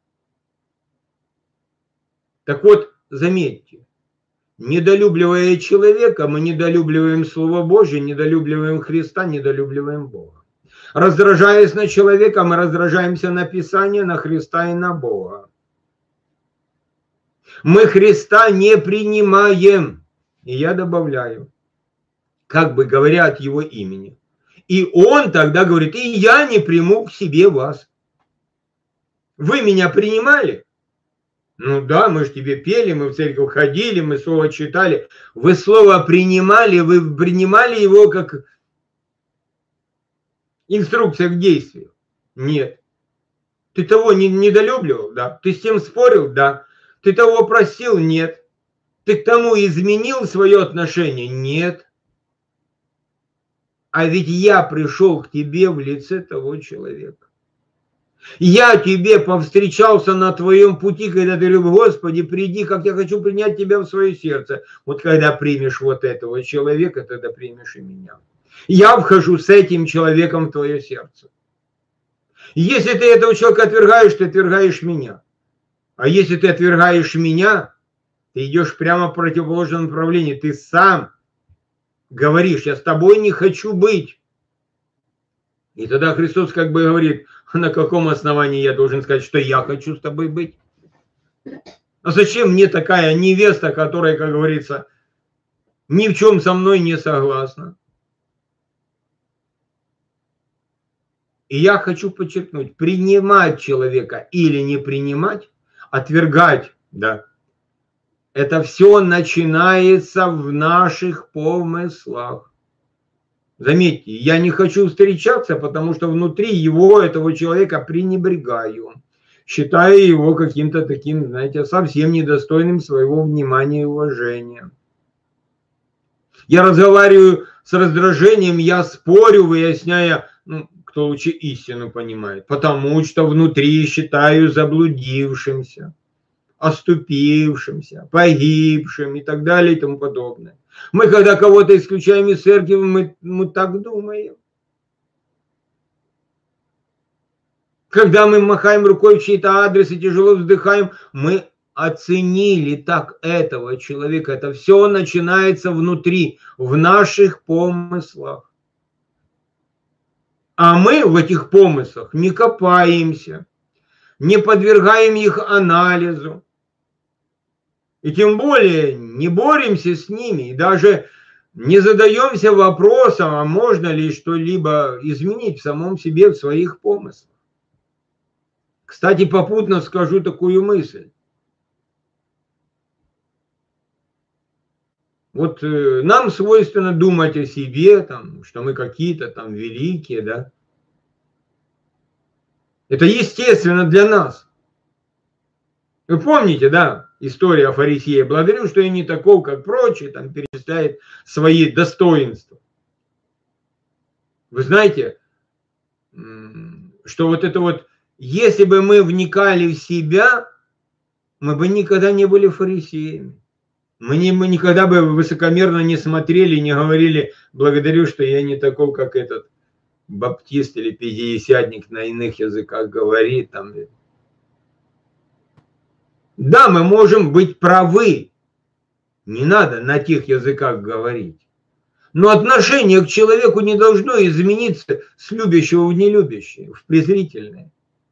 Так вот, заметьте, недолюбливая человека, мы недолюбливаем Слово Божье, недолюбливаем Христа, недолюбливаем Бога. Раздражаясь на человека, мы раздражаемся на Писание, на Христа и на Бога. Мы Христа не принимаем. И я добавляю, как бы говоря от его имени. И он тогда говорит, и я не приму к себе вас. Вы меня принимали? Ну да, мы же тебе пели, мы в церковь ходили, мы слово читали. Вы слово принимали, вы принимали его как инструкция к действию? Нет. Ты того не недолюбливал? Да. Ты с тем спорил? Да. Ты того просил? Нет. Ты к тому изменил свое отношение? Нет. А ведь я пришел к тебе в лице того человека. Я тебе повстречался на твоем пути, когда ты говоришь, Господи, приди, как я хочу принять тебя в свое сердце. Вот когда примешь вот этого человека, тогда примешь и меня. Я вхожу с этим человеком в твое сердце. Если ты этого человека отвергаешь, ты отвергаешь меня. А если ты отвергаешь меня, ты идешь прямо в противоположном направлении. Ты сам говоришь, я с тобой не хочу быть. И тогда Христос как бы говорит, на каком основании я должен сказать, что я хочу с тобой быть? А зачем мне такая невеста, которая, как говорится, ни в чем со мной не согласна? И я хочу подчеркнуть, принимать человека или не принимать, отвергать, да, это все начинается в наших помыслах. Заметьте, я не хочу встречаться, потому что внутри его, этого человека, пренебрегаю. Считаю его каким-то таким, знаете, совсем недостойным своего внимания и уважения. Я разговариваю с раздражением, я спорю, выясняя, кто лучше истину понимает. Потому что внутри считаю заблудившимся, оступившимся, погибшим и так далее и тому подобное. Мы, когда кого-то исключаем из церкви, мы так думаем. Когда мы махаем рукой в чей-то адрес и тяжело вздыхаем, мы оценили так этого человека. Это все начинается внутри, в наших помыслах. А мы в этих помыслах не копаемся, не подвергаем их анализу. И тем более не боремся с ними, и даже не задаемся вопросом, а можно ли что-либо изменить в самом себе, в своих помыслах. Кстати, попутно скажу такую мысль. Вот нам свойственно думать о себе, там, что мы какие-то там великие, да. Это естественно для нас. Вы помните, да, история о фарисее? Благодарю, что я не таков, как прочие, там перечисляет свои достоинства. Вы знаете, что вот это вот, если бы мы вникали в себя, мы бы никогда не были фарисеями. Мы никогда бы высокомерно не смотрели, не говорили, благодарю, что я не такой, как этот баптист или пятидесятник на иных языках говорит. Там. Да, мы можем быть правы. Не надо на тех языках говорить. Но отношение к человеку не должно измениться с любящего в нелюбящее, в презрительное.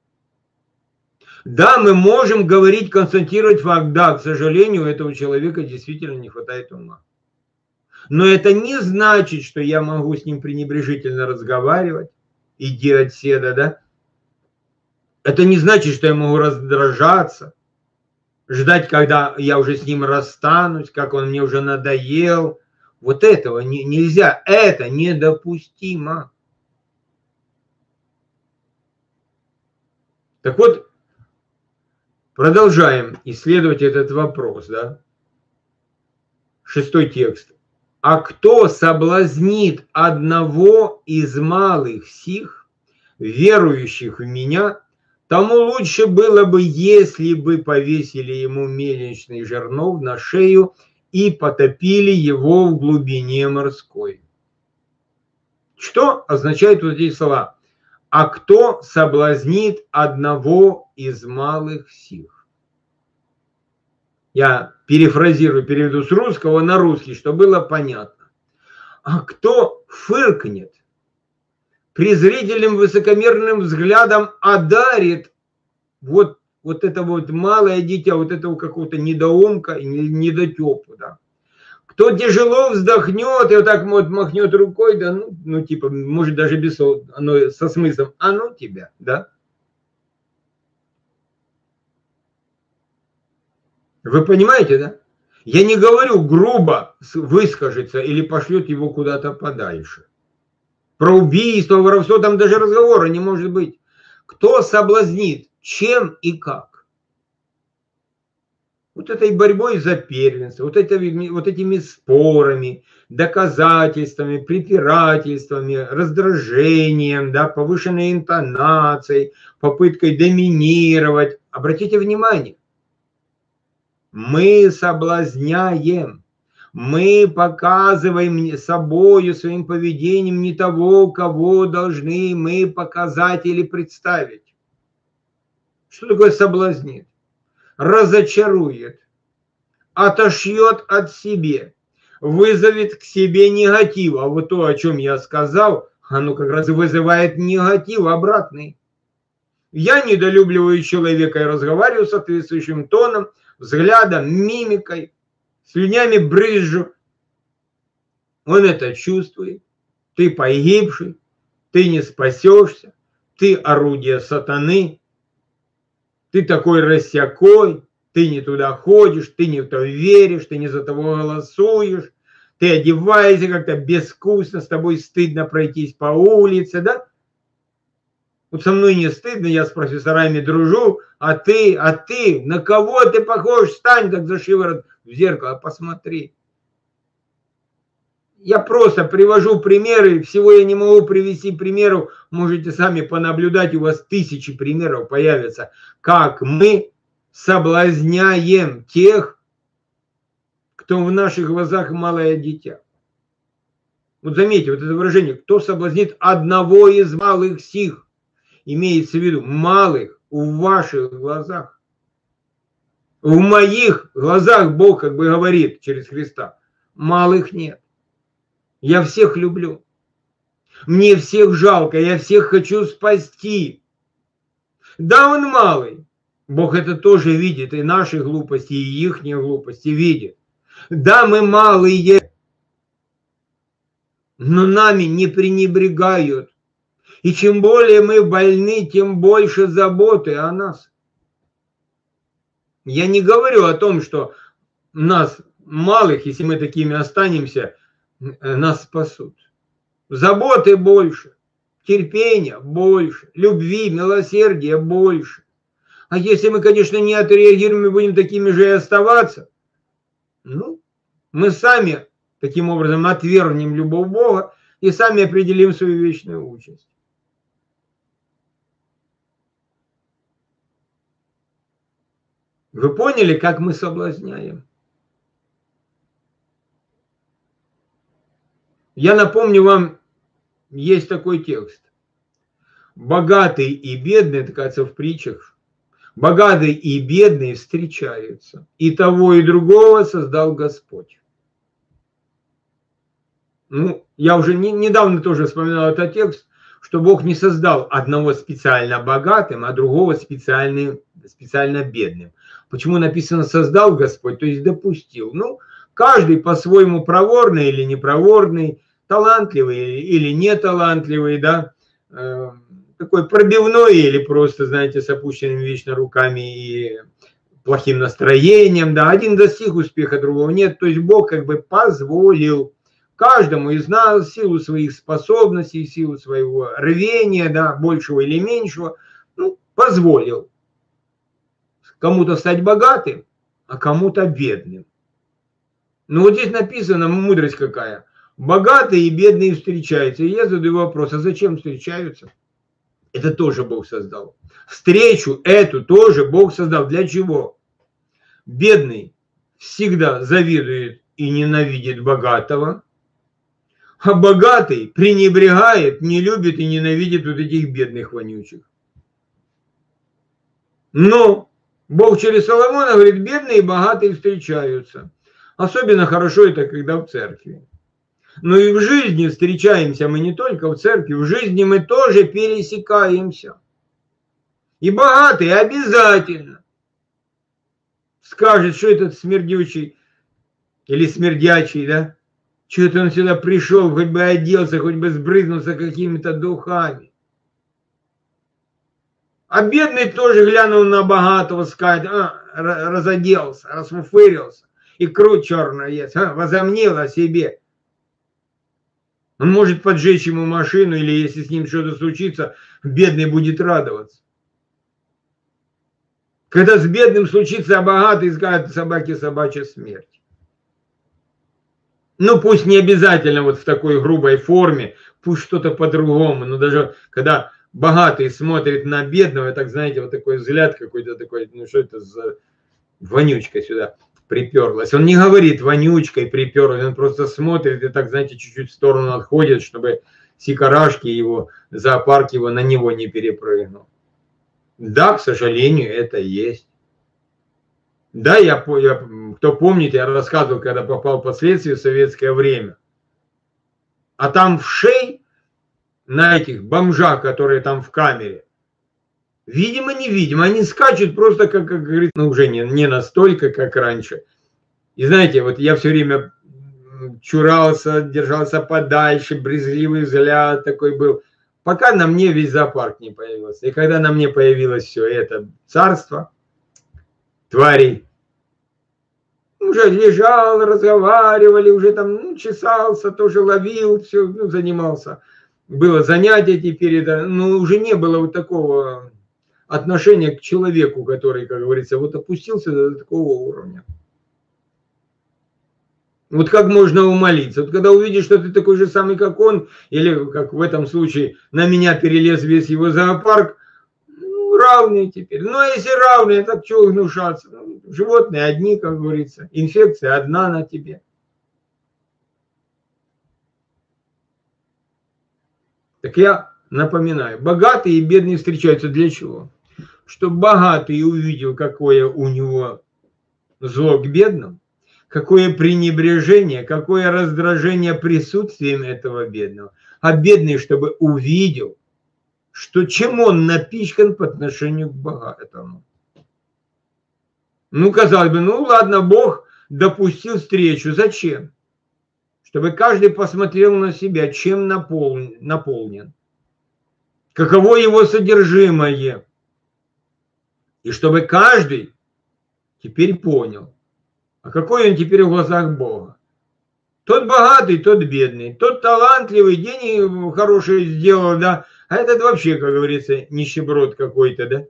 Да, мы можем говорить, констатировать факт, да, к сожалению, у этого человека действительно не хватает ума. Но это не значит, что я могу с ним пренебрежительно разговаривать, иди отседа, да? Это не значит, что я могу раздражаться, ждать, когда я уже с ним расстанусь, как он мне уже надоел. Вот этого нельзя, это недопустимо. Так вот, продолжаем исследовать этот вопрос, да? 6 текст. А кто соблазнит одного из малых сих, верующих в меня, тому лучше было бы, если бы повесили ему мельничный жернов на шею и потопили его в глубине морской. Что означают вот эти слова? А кто соблазнит одного из малых сих? Я перефразирую, переведу с русского на русский, чтобы было понятно. А кто фыркнет, презрительным высокомерным взглядом одарит вот это вот малое дитя, вот этого какого-то недоумка, недотепу, да. Кто тяжело вздохнет и вот так вот махнет рукой, да, ну типа, может даже без со смыслом, а ну тебя, да. Вы понимаете, да? Я не говорю грубо выскажется или пошлет его куда-то подальше. Про убийство, воровство там даже разговора не может быть. Кто соблазнит, чем и как? Вот этой борьбой за первенство, вот этими спорами, доказательствами, препирательствами, раздражением, да, повышенной интонацией, попыткой доминировать. Обратите внимание, мы соблазняем, мы показываем собою, своим поведением не того, кого должны мы показать или представить. Что такое соблазнит? Разочарует, отошьет от себя, вызовет к себе негатив. А вот то, о чем я сказал, оно как раз вызывает негатив обратный. Я недолюбливаю человека и разговариваю соответствующим тоном, взглядом, мимикой, слюнями брызжу. Он это чувствует. Ты погибший, ты не спасешься, ты орудие сатаны, ты такой рассякой, ты не туда ходишь, ты не в то веришь, ты не за того голосуешь, ты одеваешься как-то безвкусно, с тобой стыдно пройтись по улице, да? Вот со мной не стыдно, я с профессорами дружу, а ты, на кого ты похож? Встань так за шиворот в зеркало, посмотри. Я просто привожу примеры, всего я не могу привести примеров, можете сами понаблюдать, у вас тысячи примеров появятся, как мы соблазняем тех, кто в наших глазах малое дитя. Вот заметьте, вот это выражение, кто соблазнит одного из малых сих, имеется в виду малых в ваших глазах. В моих глазах Бог как бы говорит через Христа, малых нет. Я всех люблю. Мне всех жалко, я всех хочу спасти. Да, он малый. Бог это тоже видит, и наши глупости, и их глупости видит. Да, мы малые, но нами не пренебрегают. И чем более мы больны, тем больше заботы о нас. Я не говорю о том, что нас, малых, если мы такими останемся, нас спасут. Заботы больше, терпения больше, любви, милосердия больше. А если мы, конечно, не отреагируем и будем такими же и оставаться, ну, мы сами таким образом отвергнем любовь Бога и сами определим свою вечную участь. Вы поняли, как мы соблазняем? Я напомню вам, есть такой текст. Богатый и бедный, это, кажется, в притчах, богатый и бедный встречаются, и того, и другого создал Господь. Ну, я уже недавно тоже вспоминал этот текст, что Бог не создал одного специально богатым, а другого специально бедным. Почему написано «создал Господь», то есть допустил. Ну, каждый по-своему проворный или непроворный, талантливый или неталантливый, да, такой пробивной или просто, знаете, с опущенными вечно руками и плохим настроением, да, один достиг успеха, другого нет, то есть Бог как бы позволил каждому из нас в силу своих способностей, в силу своего рвения, да, большего или меньшего, ну, позволил кому-то стать богатым, а кому-то бедным. Ну вот здесь написано, мудрость какая. Богатые и бедные встречаются. И я задаю вопрос, а зачем встречаются? Это тоже Бог создал. Встречу эту тоже Бог создал. Для чего? Бедный всегда завидует и ненавидит богатого, а богатый пренебрегает, не любит и ненавидит вот этих бедных вонючих. Но Бог через Соломона говорит, бедные и богатые встречаются. Особенно хорошо это, когда в церкви. Но и в жизни встречаемся мы не только в церкви, в жизни мы тоже пересекаемся. И богатый обязательно скажет, что этот смердючий или смердячий, да, что-то он сюда пришел, хоть бы оделся, хоть бы сбрызнулся какими-то духами. А бедный тоже глянул на богатого, скажет, разоделся, расфуфырился, икру черную ест, возомнил о себе. Он может поджечь ему машину, или если с ним что-то случится, бедный будет радоваться. Когда с бедным случится, а богатый скажет, собаке собачья смерть. Ну, пусть не обязательно вот в такой грубой форме, пусть что-то по-другому, но даже когда богатый смотрит на бедного, так, знаете, вот такой взгляд какой-то такой, ну, что это за вонючка сюда приперлась. Он не говорит вонючкой приперлась, он просто смотрит и так, знаете, чуть-чуть в сторону отходит, чтобы сикарашки его, зоопарк его на него не перепрыгнул. Да, к сожалению, это есть. Да, кто помнит, я рассказывал, когда попал под следствие в советское время. А там в шей на этих бомжах, которые там в камере, видимо-невидимо, они скачут просто, как говорится, ну, уже не настолько, как раньше. И знаете, вот я все время чурался, держался подальше, брезгливый взгляд такой был, пока на мне весь зоопарк не появился. И когда на мне появилось все это царство тварей, уже лежал, разговаривали, уже там, ну, чесался, тоже ловил, все, ну, занимался. Было занятие теперь, это, ну, уже не было вот такого отношения к человеку, который, как говорится, вот опустился до такого уровня. Вот как можно умолиться? Вот когда увидишь, что ты такой же самый, как он, или, как в этом случае, на меня перелез весь его зоопарк, ну, равные теперь. Ну, а если равные, так чего гнушаться? Ну, животные одни, как говорится, инфекция одна на тебе. Так я напоминаю, богатый и бедный встречаются для чего? Чтобы богатый увидел, какое у него зло к бедным, какое пренебрежение, какое раздражение присутствием этого бедного. А бедный, чтобы увидел, что чем он напичкан по отношению к богатому. Ну, казалось бы, ну ладно, Бог допустил встречу. Зачем? Чтобы каждый посмотрел на себя, чем наполнен. Каково его содержимое. И чтобы каждый теперь понял, а какой он теперь в глазах Бога. Тот богатый, тот бедный, тот талантливый, деньги хорошие сделал, да, а этот вообще, как говорится, нищеброд какой-то, да.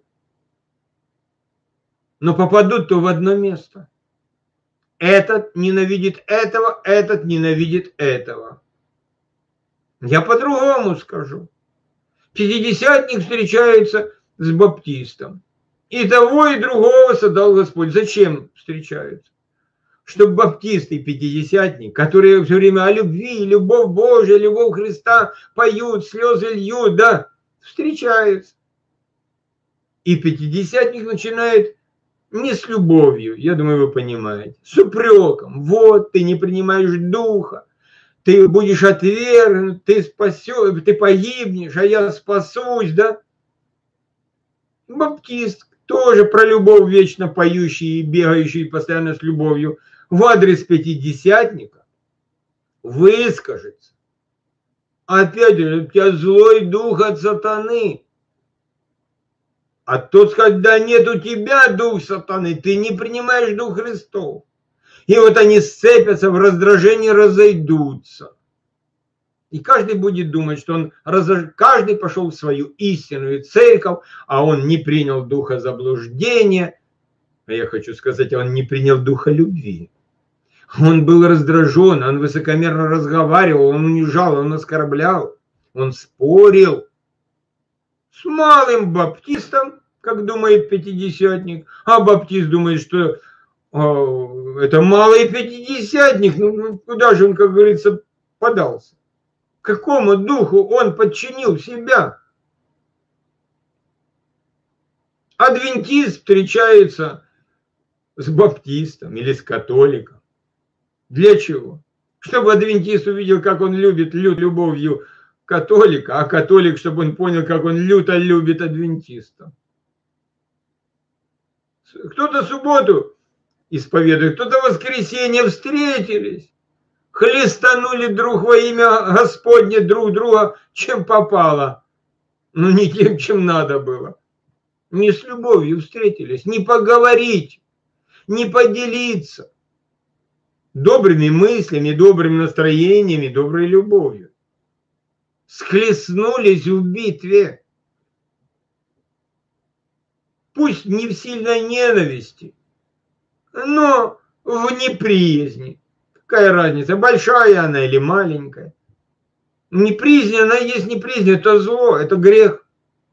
Но попадут-то в одно место. Этот ненавидит этого, этот ненавидит этого. Я по-другому скажу. Пятидесятник встречается с баптистом. И того, и другого создал Господь. Зачем встречаются? Чтобы баптист и пятидесятник, которые все время о любви, любовь Божия, любовь Христа поют, слезы льют, да, встречаются. И пятидесятник начинает не с любовью, я думаю, вы понимаете, с упреком. Вот, ты не принимаешь духа, ты будешь отвергнут, ты спасешь, ты погибнешь, а я спасусь, да. Баптист тоже про любовь вечно поющий и бегающий постоянно с любовью в адрес пятидесятника выскажется. Опять же, у тебя злой дух от сатаны. А тот скажет: да нет у тебя дух сатаны, ты не принимаешь дух Христов. И вот они сцепятся, в раздражении разойдутся. И каждый будет думать, что каждый пошел в свою истинную церковь, а он не принял духа заблуждения. А я хочу сказать, он не принял духа любви. Он был раздражен, он высокомерно разговаривал, он унижал, он оскорблял, он спорил с малым баптистом, как думает пятидесятник, а баптист думает, что это малый пятидесятник, ну куда же он, как говорится, подался? Какому духу он подчинил себя? Адвентист встречается с баптистом или с католиком. Для чего? Чтобы адвентист увидел, как он любит любовью католика, а католик, чтобы он понял, как он люто любит адвентиста. Кто-то субботу исповедует, кто-то воскресенье встретились, хлестанули друг во имя Господне друг друга, чем попало. Но не тем, чем надо было. Не с любовью встретились, не поговорить, не поделиться добрыми мыслями, добрыми настроениями, доброй любовью. Схлестнулись в битве. Пусть не в сильной ненависти, но в неприязни. Какая разница, большая она или маленькая? Неприязнь, она есть неприязнь, это зло, это грех.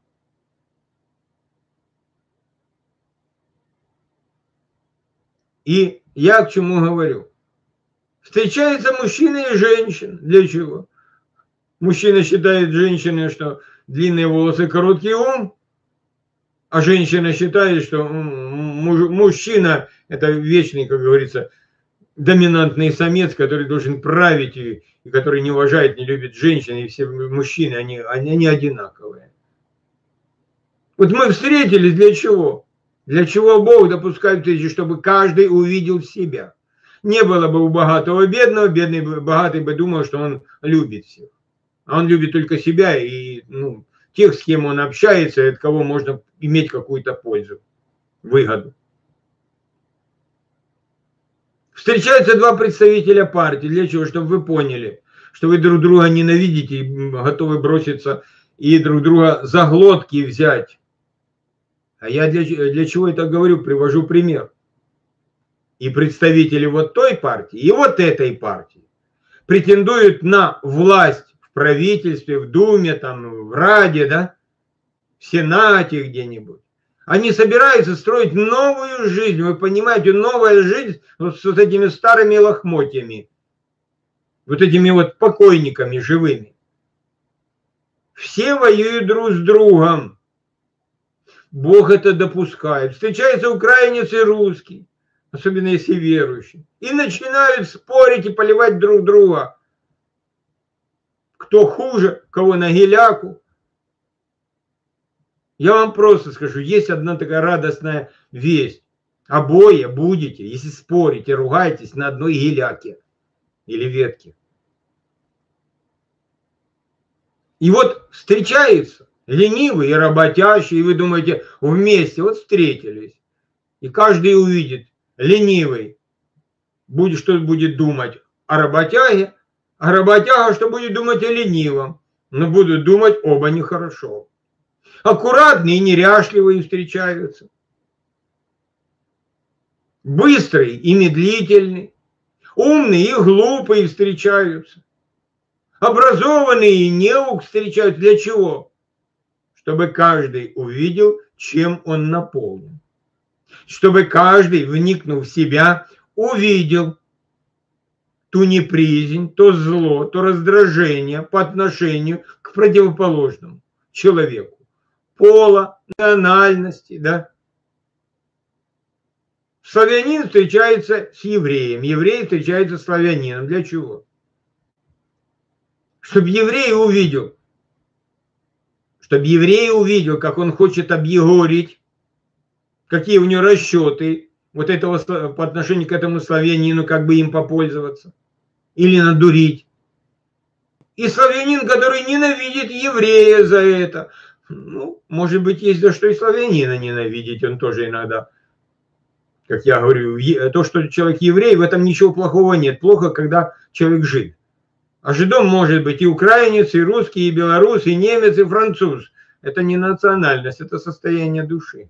И я к чему говорю? Встречаются мужчина и женщина. Для чего? Мужчина считает женщиной, что длинные волосы, короткий ум, а женщина считает, что мужчина – это вечный, как говорится, доминантный самец, который должен править и который не уважает, не любит женщин, и все мужчины, они одинаковые. Вот мы встретились для чего? Для чего Бог допускает встречи? Чтобы каждый увидел себя. Не было бы у богатого бедного, бедный богатый бы думал, что он любит всех. А он любит только себя и тех, с кем он общается, от кого можно иметь какую-то пользу, выгоду. Встречаются два представителя партии. Для чего? Чтобы вы поняли, что вы друг друга ненавидите и готовы броситься и друг друга за глотки взять. А я для чего это говорю? Привожу пример. И представители вот той партии, и вот этой партии претендуют на власть в правительстве, в Думе, там, в Раде, да, в Сенате где-нибудь. Они собираются строить новую жизнь. Вы понимаете, новая жизнь вот с этими старыми лохмотьями. Вот этими вот покойниками живыми. Все воюют друг с другом. Бог это допускает. Встречаются украинец и русский, особенно если верующий, и начинают спорить и поливать друг друга. Кто хуже, кого на геляку. Я вам просто скажу, есть одна такая радостная весть. Обои будете, если спорите, ругаетесь на одной геляке или ветке. И вот встречаются ленивые и работящие, и вы думаете, вместе вот встретились. И каждый увидит, ленивый, что будет думать о работяге, а работяга, что будет думать о ленивом. Но будут думать оба нехорошо. Аккуратные и неряшливые встречаются. Быстрый и медлительный. Умные и глупые встречаются. Образованные и неук встречаются. Для чего? Чтобы каждый увидел, чем он наполнен. Чтобы каждый, вникнув в себя, увидел ту неприязнь, то зло, то раздражение по отношению к противоположному человеку. Пола, национальности, да. Славянин встречается с евреем, еврей встречается с славянином. Для чего? Чтобы еврей увидел, как он хочет объегорить, какие у него расчеты вот этого по отношению к этому славянину, как бы им попользоваться или надурить. И славянин, который ненавидит еврея за это, Ну, может быть, есть за что и славянина ненавидеть, он тоже иногда, как я говорю, то, что человек еврей, в этом ничего плохого нет. Плохо, когда человек жид. А жидом может быть и украинец, и русский, и белорус, и немец, и француз. Это не национальность, это состояние души.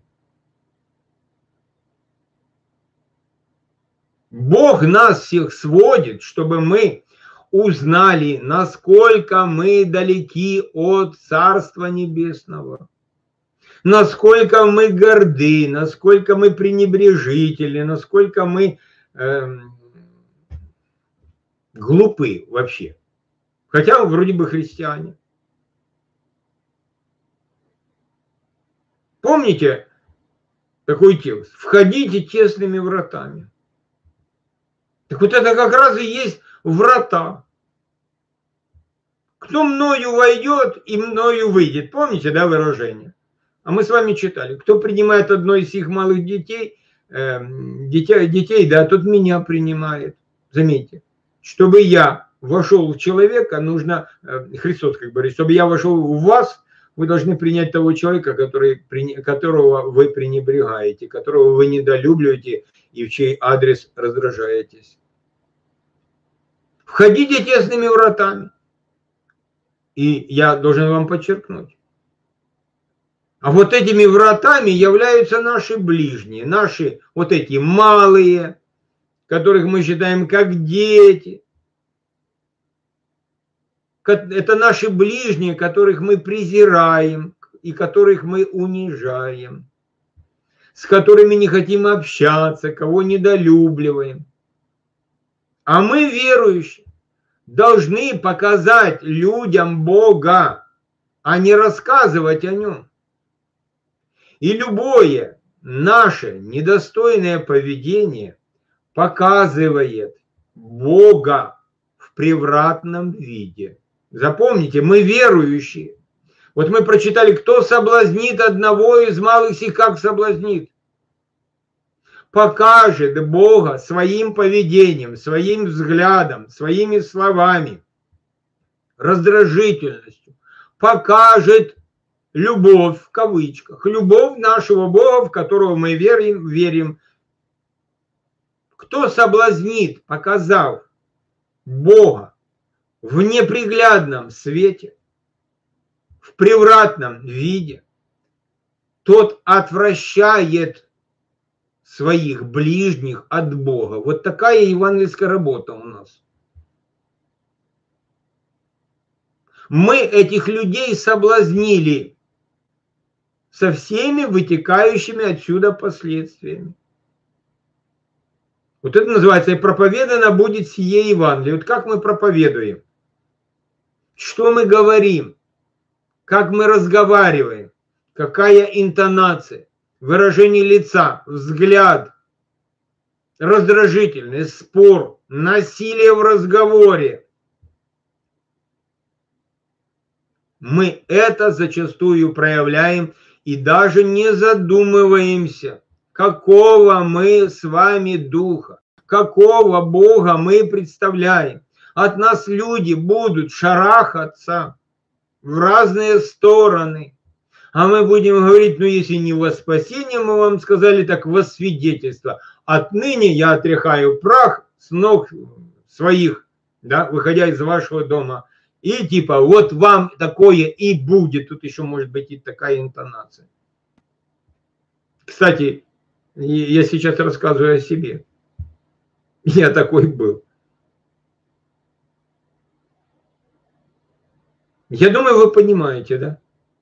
Бог нас всех сводит, чтобы мы узнали, насколько мы далеки от Царства Небесного, насколько мы горды, насколько мы пренебрежительны, насколько мы глупы вообще. Хотя вроде бы христиане. Помните такой текст? «Входите тесными вратами». Так вот это как раз и есть врата. Кто мною войдет и мною выйдет. Помните, да, выражение? А мы с вами читали. Кто принимает одно из сих малых детей, да, тот меня принимает. Заметьте. Чтобы я вошел в человека, нужно, Христос как говорит, чтобы я вошел в вас, вы должны принять того человека, которого вы пренебрегаете, которого вы недолюбливаете и в чей адрес раздражаетесь. Входите тесными вратами. И я должен вам подчеркнуть. А вот этими вратами являются наши ближние, наши вот эти малые, которых мы считаем как дети. Это наши ближние, которых мы презираем и которых мы унижаем, с которыми не хотим общаться, кого недолюбливаем. А мы, верующие, должны показать людям Бога, а не рассказывать о нем. И любое наше недостойное поведение показывает Бога в превратном виде. Запомните, мы верующие. Вот мы прочитали, кто соблазнит одного из малых сих, как соблазнит. Покажет Бога своим поведением, своим взглядом, своими словами, раздражительностью. Покажет любовь, в кавычках, любовь нашего Бога, в которого мы верим. Кто соблазнит, показав Бога в неприглядном свете, в превратном виде, тот отвращает своих ближних от Бога. Вот такая евангельская работа у нас. Мы этих людей соблазнили со всеми вытекающими отсюда последствиями. Вот это называется «и проповедано будет сие Евангелие». Вот как мы проповедуем? Что мы говорим? Как мы разговариваем? Какая интонация? Выражение лица, взгляд, раздражительность, спор, насилие в разговоре. Мы это зачастую проявляем и даже не задумываемся, какого мы с вами духа, какого Бога мы представляем. От нас люди будут шарахаться в разные стороны. А мы будем говорить, ну если не во спасение, мы вам сказали, так во свидетельство. Отныне я отряхаю прах с ног своих, да, выходя из вашего дома. И типа, вот вам такое и будет. Тут еще может быть и такая интонация. Кстати, я сейчас рассказываю о себе. Я такой был. Я думаю, вы понимаете, да?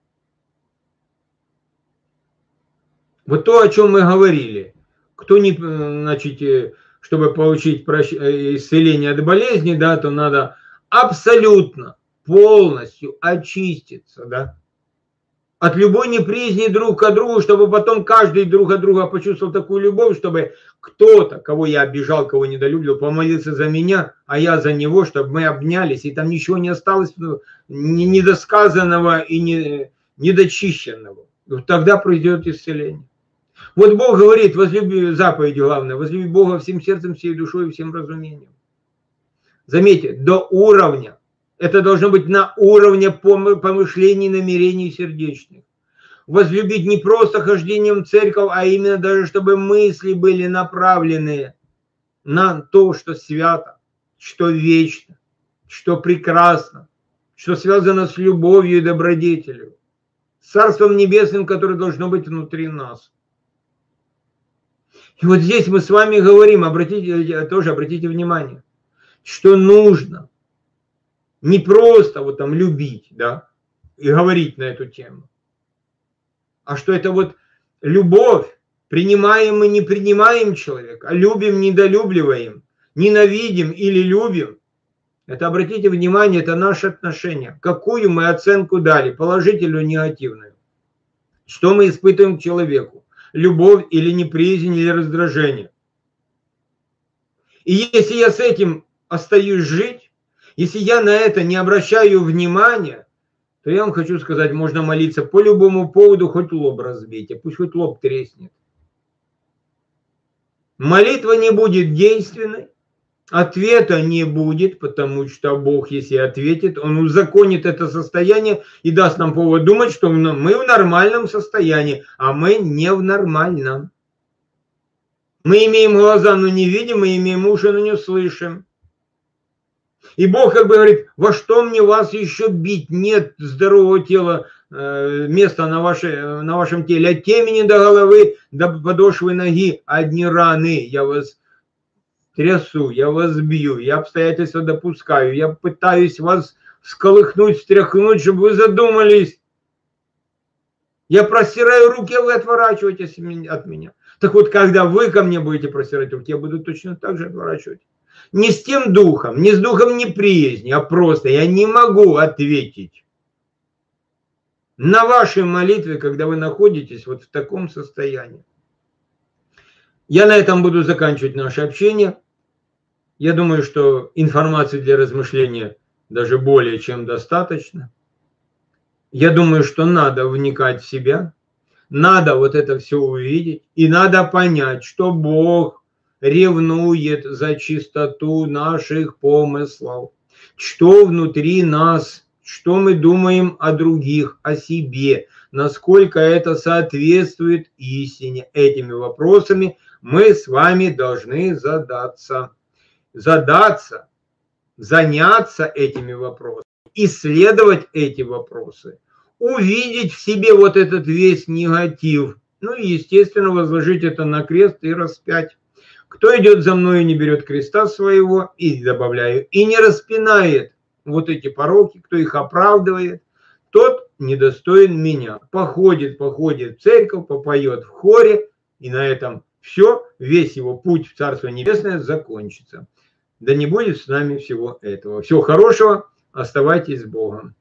Вот то, о чем мы говорили. Кто не, значит, чтобы получить исцеление от болезни, да, то надо абсолютно, полностью очиститься, да, от любой неприязни друг к другу, чтобы потом каждый друг от друга почувствовал такую любовь, чтобы кто-то, кого я обижал, кого недолюбил, помолился за меня, а я за него, чтобы мы обнялись, и там ничего не осталось недосказанного и недочищенного. Тогда пройдет исцеление. Вот Бог говорит, возлюби, заповедь главная, возлюби Бога всем сердцем, всей душой и всем разумением. Заметьте, до уровня. Это должно быть на уровне помышлений, намерений сердечных. возлюбить не просто хождением в церковь, а именно даже, чтобы мысли были направлены на то, что свято, что вечно, что прекрасно, что связано с любовью и добродетелью, с Царством Небесным, которое должно быть внутри нас. И вот здесь мы с вами говорим, обратите внимание, что нужно не просто вот там любить, да, и говорить на эту тему, а что это вот любовь, принимаем и не принимаем человека, а любим, недолюбливаем, ненавидим или любим. Это, обратите внимание, это наше отношение. Какую мы оценку дали, положительную, негативную. Что мы испытываем к человеку? Любовь или неприязнь, или раздражение. И если я с этим остаюсь жить, если я на это не обращаю внимания, то я вам хочу сказать, можно молиться по любому поводу, хоть лоб разбейте, пусть хоть лоб треснет. Молитва не будет действенной, ответа не будет, потому что Бог, если ответит, Он узаконит это состояние и даст нам повод думать, что мы в нормальном состоянии, а мы не в нормальном. Мы имеем глаза, но не видим, мы имеем уши, но не слышим. И Бог как бы говорит, во что мне вас еще бить? Нет здорового тела, места на вашем теле, от темени до головы, до подошвы ноги, одни раны. Я вас трясу, я вас бью, я обстоятельства допускаю, я пытаюсь вас всколыхнуть, встряхнуть, чтобы вы задумались. Я простираю руки, а вы отворачиваетесь от меня. Так вот, когда вы ко мне будете простирать руки, я буду точно так же отворачивать. Не с тем духом, не с духом неприязни, а просто я не могу ответить на вашей молитве, когда вы находитесь вот в таком состоянии. Я на этом буду заканчивать наше общение. Я думаю, что информации для размышления даже более чем достаточно. Я думаю, что надо вникать в себя, надо вот это все увидеть, и надо понять, что Бог ревнует за чистоту наших помыслов, что внутри нас, что мы думаем о других, о себе, насколько это соответствует истине. Этими вопросами мы с вами должны заняться этими вопросами, исследовать эти вопросы, увидеть в себе вот этот весь негатив, ну и, естественно, возложить это на крест и распять. Кто идет за мной и не берет креста своего, и добавляю, и не распинает вот эти пороки, кто их оправдывает, тот недостоин меня. Походит в церковь, попоет в хоре, и на этом все, весь его путь в Царство Небесное закончится. Да не будет с нами всего этого. Всего хорошего, оставайтесь с Богом.